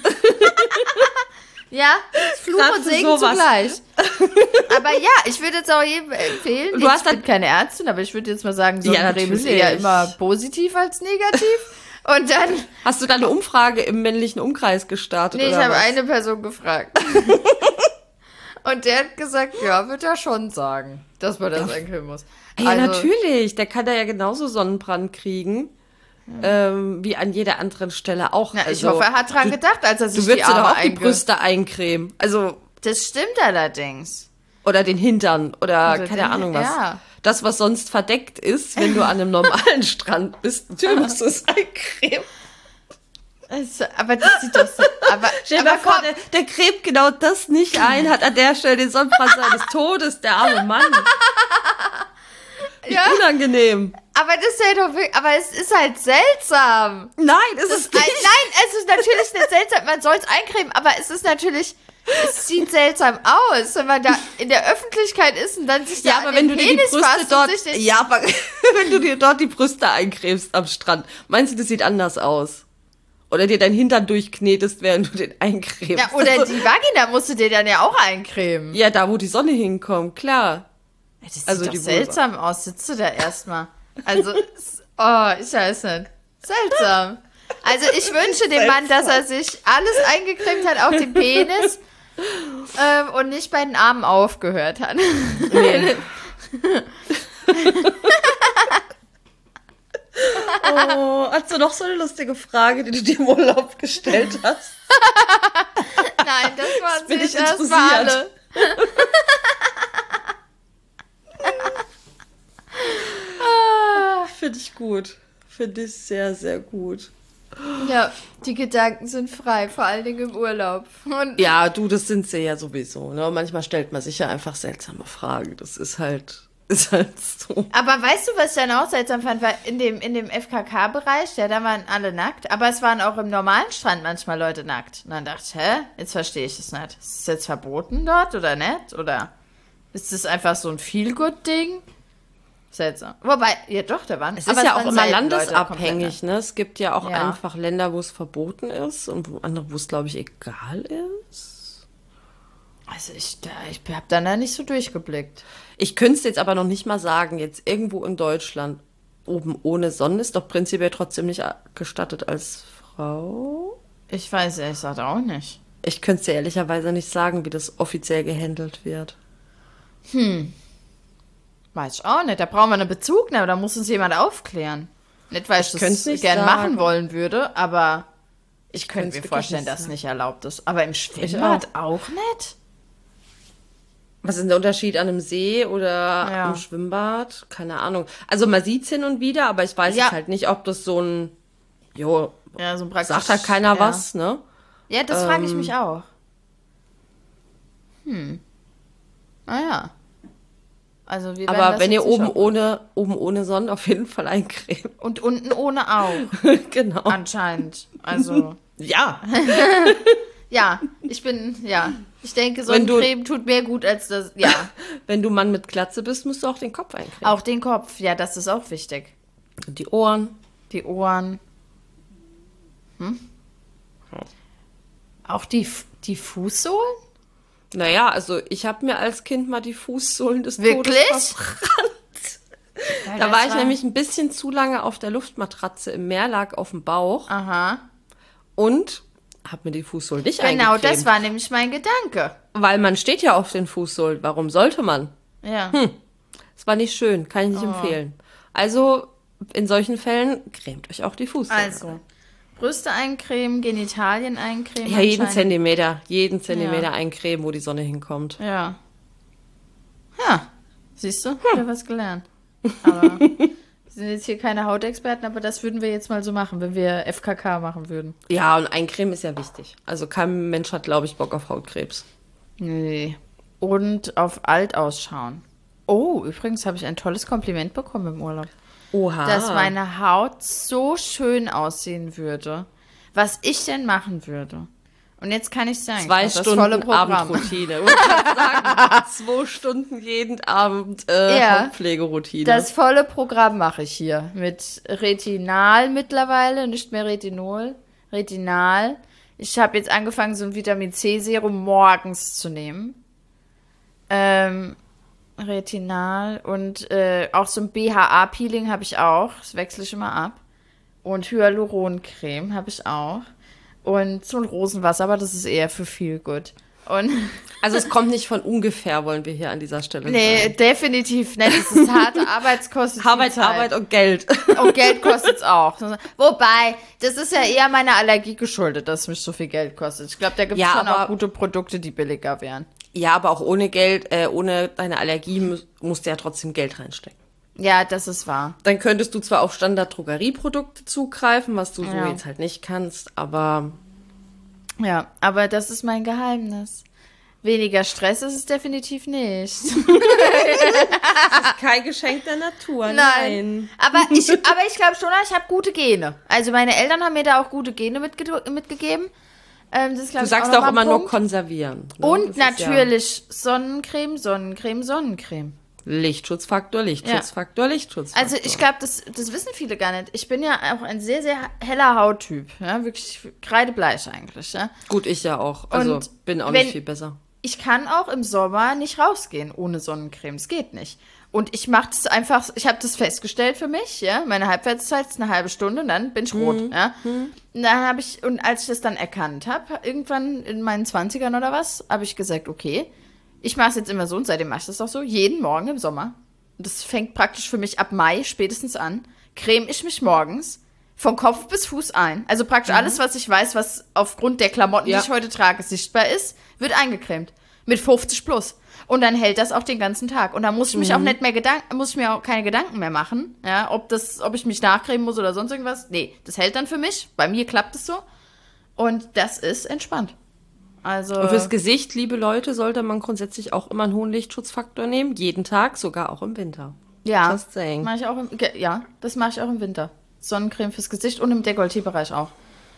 Ja, Fluch Grad und für Segen sowas. zugleich. Aber ja, ich würde jetzt auch jedem empfehlen, Du hast ich bin keine Ärztin, aber ich würde jetzt mal sagen, Sonnencreme ist natürlich. eher immer positiv als negativ. Und dann, Hast du da eine Umfrage im männlichen Umkreis gestartet? nee, ich oder habe was? eine Person gefragt. Und der hat gesagt, ja, wird er schon sagen, dass man das eincremen muss. Ja, Also, natürlich. Der kann da ja genauso Sonnenbrand kriegen. Wie an jeder anderen Stelle auch. Na, ich Also, hoffe, er hat dran gedacht, als er sich Du würdest die dir doch Arme auch die Brüste eincremen. Also, Das stimmt allerdings. oder den Hintern oder Oder keine den- Ahnung was. ja. Das, was sonst verdeckt ist, wenn du an einem normalen Strand bist. Natürlich musst du es eincremen. Aber das sieht doch so. Stell dir mal vor, komm, der cremt genau das nicht ein, hat an der Stelle den Sonnenbrand seines Todes, der arme Mann. Wie Ja. unangenehm. aber das wäre doch wirklich. Aber es ist halt seltsam. Nein, ist es nicht. Nein, es ist natürlich nicht seltsam. Man soll es eincremen, aber es ist natürlich. Es sieht seltsam aus, wenn man da in der Öffentlichkeit ist und dann sich da Ja, an aber den wenn du dir die Penis Brüste fasst dort, und sich den, ja, aber wenn du dir dort die Brüste eincremst am Strand, meinst du, das sieht anders aus? Oder dir dein Hintern durchknetest, während du den eincremst? ja, oder die Vagina musst du dir dann ja auch eincremen. Ja, da, wo die Sonne hinkommt, klar. Das sieht Also doch die Vulva. seltsam aus. Sitzt du da erstmal? Also, ich weiß nicht. Seltsam. Also ich wünsche dem Mann, dass er sich alles eingecremt hat, auch den Penis, und nicht bei den Armen aufgehört hat. Nee. Oh, hast du noch so eine lustige Frage, die du dir im Urlaub gestellt hast? Nein, das war bin ich das interessiert. war alle. Finde ich gut. Finde ich sehr, sehr gut. Ja, die Gedanken sind frei, vor allen Dingen im Urlaub. Und Ja, du, das sind sie ja sowieso. Ne? Manchmal stellt man sich ja einfach seltsame Fragen. Das ist halt so. aber weißt du, was ich dann auch seltsam fand, war in dem FKK-Bereich, ja, da waren alle nackt, aber es waren auch im normalen Strand manchmal Leute nackt. Und dann dachte ich, jetzt verstehe ich es nicht. Ist es jetzt verboten dort oder nicht? Oder ist es einfach so ein Feel-Good-Ding? Seltsam. Wobei, ja doch, da waren Es ist ja auch immer selten Leute landesabhängig. komplett Ne? Es gibt ja auch Ja. einfach Länder, wo es verboten ist und andere, wo es, glaube ich, egal ist. nackt. Also ich habe dann da nicht so durchgeblickt. Ich könnte es jetzt aber noch nicht mal sagen, jetzt irgendwo in Deutschland oben ohne Sonne ist doch prinzipiell trotzdem nicht gestattet als Frau. Ich weiß ehrlich gesagt auch nicht. Ich könnte es dir ehrlicherweise nicht sagen, wie das offiziell gehandelt wird. Weiß ich auch nicht. Da brauchen wir eine Bezugnahme, da muss uns jemand aufklären. Nicht, weil ich könnt's das nicht gern sagen. machen wollen würde, aber ich könnte könnt's mir wirklich vorstellen, nicht dass es sagen. nicht erlaubt ist. Aber im Schwimmbad auch nicht? Was ist denn der Unterschied an einem See oder Ja. im Schwimmbad? Keine Ahnung. Also man sieht es hin und wieder, aber ich weiß Ja. jetzt halt nicht, ob das so ein, Ja, so praktisch. sagt halt keiner ja. was, ne? Ja, das frage ich mich auch. Naja. Also wir werden Aber das wenn ihr jetzt nicht oben ohne Sonnen auf jeden Fall eincremen. und unten ohne auch. Genau. Anscheinend. Also. Ja. Ja, ich denke, Sonnencreme tut mehr gut als das, ja. Wenn du Mann mit Glatze bist, musst du auch den Kopf eincremen. Auch den Kopf, ja, das ist auch wichtig. Und die Ohren. Die Ohren. Auch die Fußsohlen? Naja, also ich habe mir als Kind mal die Fußsohlen des Wirklich? Todes verbrannt. Da war ich nämlich ein bisschen zu lange auf der Luftmatratze im Meer, lag auf dem Bauch. Aha. Und habe mir die Fußsohlen nicht Genau, eingecremt. das war nämlich mein Gedanke. Weil man steht ja auf den Fußsohlen. Warum sollte man? Ja. Das war nicht schön, kann ich nicht empfehlen. Also in solchen Fällen cremt euch auch die Fußsohlen. Also, Brüste eincremen, Genitalien eincremen. Ja, jeden anscheinend. Zentimeter eincremen, wo die Sonne hinkommt. Ja. Ja, siehst du? Wieder was gelernt. Aber wir sind jetzt hier keine Hautexperten, aber das würden wir jetzt mal so machen, wenn wir FKK machen würden. Ja, und eincremen ist ja wichtig. Also kein Mensch hat, glaube ich, Bock auf Hautkrebs. Nee. Und auf alt ausschauen. Oh, übrigens habe ich ein tolles Kompliment bekommen im Urlaub. Oha. Dass meine Haut so schön aussehen würde, was ich denn machen würde. Und jetzt kann ich sagen, 2 das Stunden volle Programm. Abendroutine. Und ich kann sagen, 2 Stunden jeden Abend Hautpflegeroutine. Das volle Programm mache ich hier. Mit Retinal mittlerweile, nicht mehr Retinol. Retinal. Ich habe jetzt angefangen, so ein Vitamin-C-Serum morgens zu nehmen. Retinal und auch so ein BHA-Peeling habe ich auch. Das wechsle ich immer ab. Und Hyaluroncreme habe ich auch. Und so ein Rosenwasser, aber das ist eher für viel gut. Und also es kommt nicht von ungefähr, wollen wir hier an dieser Stelle nee, sagen. Definitiv nicht. Es ist harte Arbeit, es kostet viel Zeit. Arbeit und Geld. Und Geld kostet es auch. Wobei, das ist ja eher meiner Allergie geschuldet, dass es mich so viel Geld kostet. Ich glaube, da gibt es schon auch gute Produkte, die billiger wären. Ja, aber auch ohne Geld, ohne deine Allergie musst du ja trotzdem Geld reinstecken. Ja, das ist wahr. Dann könntest du zwar auf Standard-Drogerieprodukte zugreifen, was du so jetzt halt nicht kannst, aber... Ja, aber das ist mein Geheimnis. Weniger Stress ist es definitiv nicht. Das ist kein Geschenk der Natur, nein. Aber ich glaube schon, ich habe gute Gene. Also meine Eltern haben mir da auch gute Gene mitgegeben. Das ist, du sagst auch immer nur konservieren. Ne? Und natürlich Sonnencreme, Sonnencreme, Sonnencreme. Lichtschutzfaktor. Also ich glaube, das wissen viele gar nicht. Ich bin ja auch ein sehr, sehr heller Hauttyp. Ja? Wirklich kreidebleich eigentlich. Ja? Gut, ich ja auch. Also bin auch nicht viel besser. Ich kann auch im Sommer nicht rausgehen ohne Sonnencreme. Es geht nicht. Und ich mache das einfach, ich habe das festgestellt für mich, ja. Meine Halbwertszeit ist eine halbe Stunde und dann bin ich rot, ja. Und dann und als ich das dann erkannt habe, irgendwann in meinen 20ern oder was, habe ich gesagt, okay, ich mache es jetzt immer so und seitdem mache ich das auch so, jeden Morgen im Sommer. Und das fängt praktisch für mich ab Mai spätestens an. Creme ich mich morgens von Kopf bis Fuß ein. Also praktisch alles, was ich weiß, was aufgrund der Klamotten, die ich heute trage, sichtbar ist, wird eingecremt. Mit 50 plus. Und dann hält das auch den ganzen Tag. Und da muss ich mich auch nicht mehr muss ich mir auch keine Gedanken mehr machen, ja, ob ich mich nachcremen muss oder sonst irgendwas. Nee, das hält dann für mich. Bei mir klappt es so. Und das ist entspannt. Also. Und fürs Gesicht, liebe Leute, sollte man grundsätzlich auch immer einen hohen Lichtschutzfaktor nehmen. Jeden Tag, sogar auch im Winter. Ja. Just saying. Das mache ich auch im Winter. Sonnencreme fürs Gesicht und im Dekolleté-Bereich auch.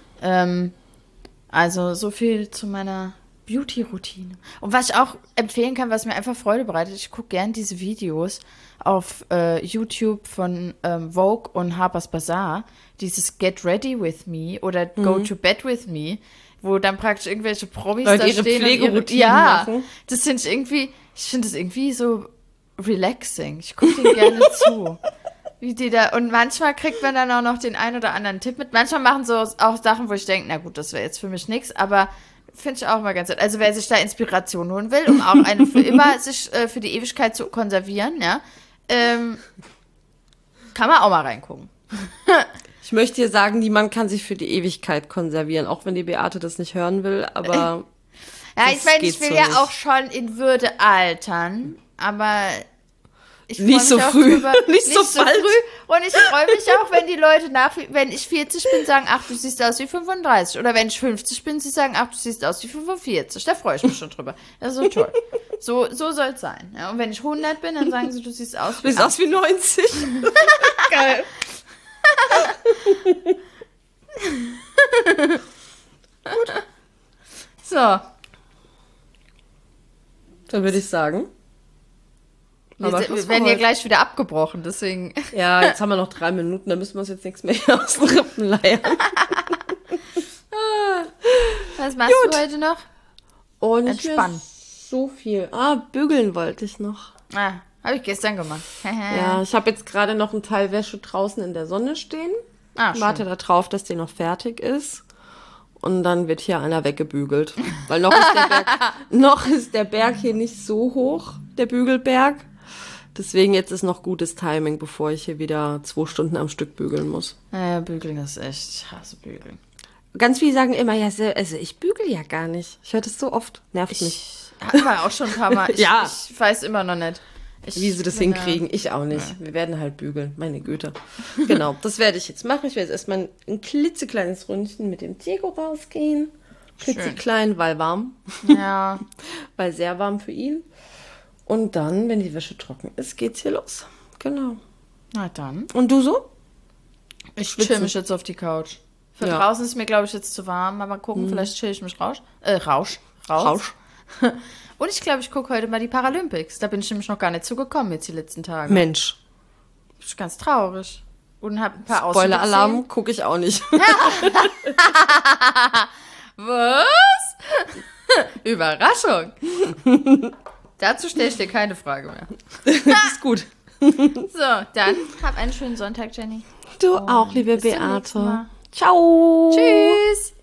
Also so viel zu meiner Beauty-Routine. Und was ich auch empfehlen kann, was mir einfach Freude bereitet, ich gucke gern diese Videos auf YouTube von Vogue und Harper's Bazaar, dieses Get Ready With Me oder Go to Bed With Me, wo dann praktisch irgendwelche Promis Leute da ihre stehen Pflegeroutinen machen. Das finde ich finde das irgendwie so relaxing. Ich gucke denen gerne zu. Wie die da, und manchmal kriegt man dann auch noch den einen oder anderen Tipp mit. Manchmal machen so auch Sachen, wo ich denke, na gut, das wäre jetzt für mich nichts, aber finde ich auch mal ganz nett. Also wer sich da Inspiration holen will, um auch eine für immer sich für die Ewigkeit zu konservieren, ja, kann man auch mal reingucken. Ich möchte dir sagen, niemand kann sich für die Ewigkeit konservieren, auch wenn die Beate das nicht hören will, aber ja, ich meine, ich will so ja nicht. Auch schon in Würde altern, aber Ich nicht so früh. Nicht so bald. Früh. Und ich freue mich auch, wenn die Leute wenn ich 40 bin, sagen, ach, du siehst aus wie 35. Oder wenn ich 50 bin, sie sagen, ach, du siehst aus wie 45. Da freue ich mich schon drüber. Das ist so toll. So soll es sein. Ja, und wenn ich 100 bin, dann sagen sie, du siehst aus wie 90. Geil. Gut. So. Dann würde ich sagen. Wir werden ja gleich wieder abgebrochen, deswegen. Ja, jetzt haben wir noch 3 Minuten, da müssen wir uns jetzt nichts mehr aus den Rippen leiern. Was machst du heute noch? Und entspannen. So viel. Bügeln wollte ich noch. Habe ich gestern gemacht. Ja, ich habe jetzt gerade noch einen Teil Wäsche draußen in der Sonne stehen. Warte da drauf, dass die noch fertig ist. Und dann wird hier einer weggebügelt. Weil noch ist der Berg hier nicht so hoch, der Bügelberg. Deswegen jetzt ist noch gutes Timing, bevor ich hier wieder 2 Stunden am Stück bügeln muss. Ja, bügeln ist echt, ich hasse bügeln. Ganz viele sagen immer, ja, also ich bügel ja gar nicht. Ich höre das so oft, nervt mich. Hatten wir auch schon ein paar Mal. Ich weiß immer noch nicht. Wie sie das hinkriegen, ich auch nicht. Ja. Wir werden halt bügeln, meine Güte. Genau, das werde ich jetzt machen. Ich werde jetzt erstmal ein klitzekleines Rundchen mit dem Diego rausgehen. Klitzeklein, weil warm. Ja. Weil sehr warm für ihn. Und dann, wenn die Wäsche trocken ist, geht's hier los. Genau. Na dann. Und du so? Ich chill mich jetzt auf die Couch. Für draußen ist mir, glaube ich, jetzt zu warm. Mal gucken, vielleicht chill ich mich raus. Und ich glaube, ich gucke heute mal die Paralympics. Da bin ich nämlich noch gar nicht zugekommen jetzt die letzten Tage. Mensch. Ich bin ganz traurig. Und habe ein paar Spoiler-Alarm gucke ich auch nicht. Was? Überraschung. Dazu stelle ich dir keine Frage mehr. Ist gut. So, dann hab einen schönen Sonntag, Jenny. Du auch, liebe Beate. Ciao. Tschüss.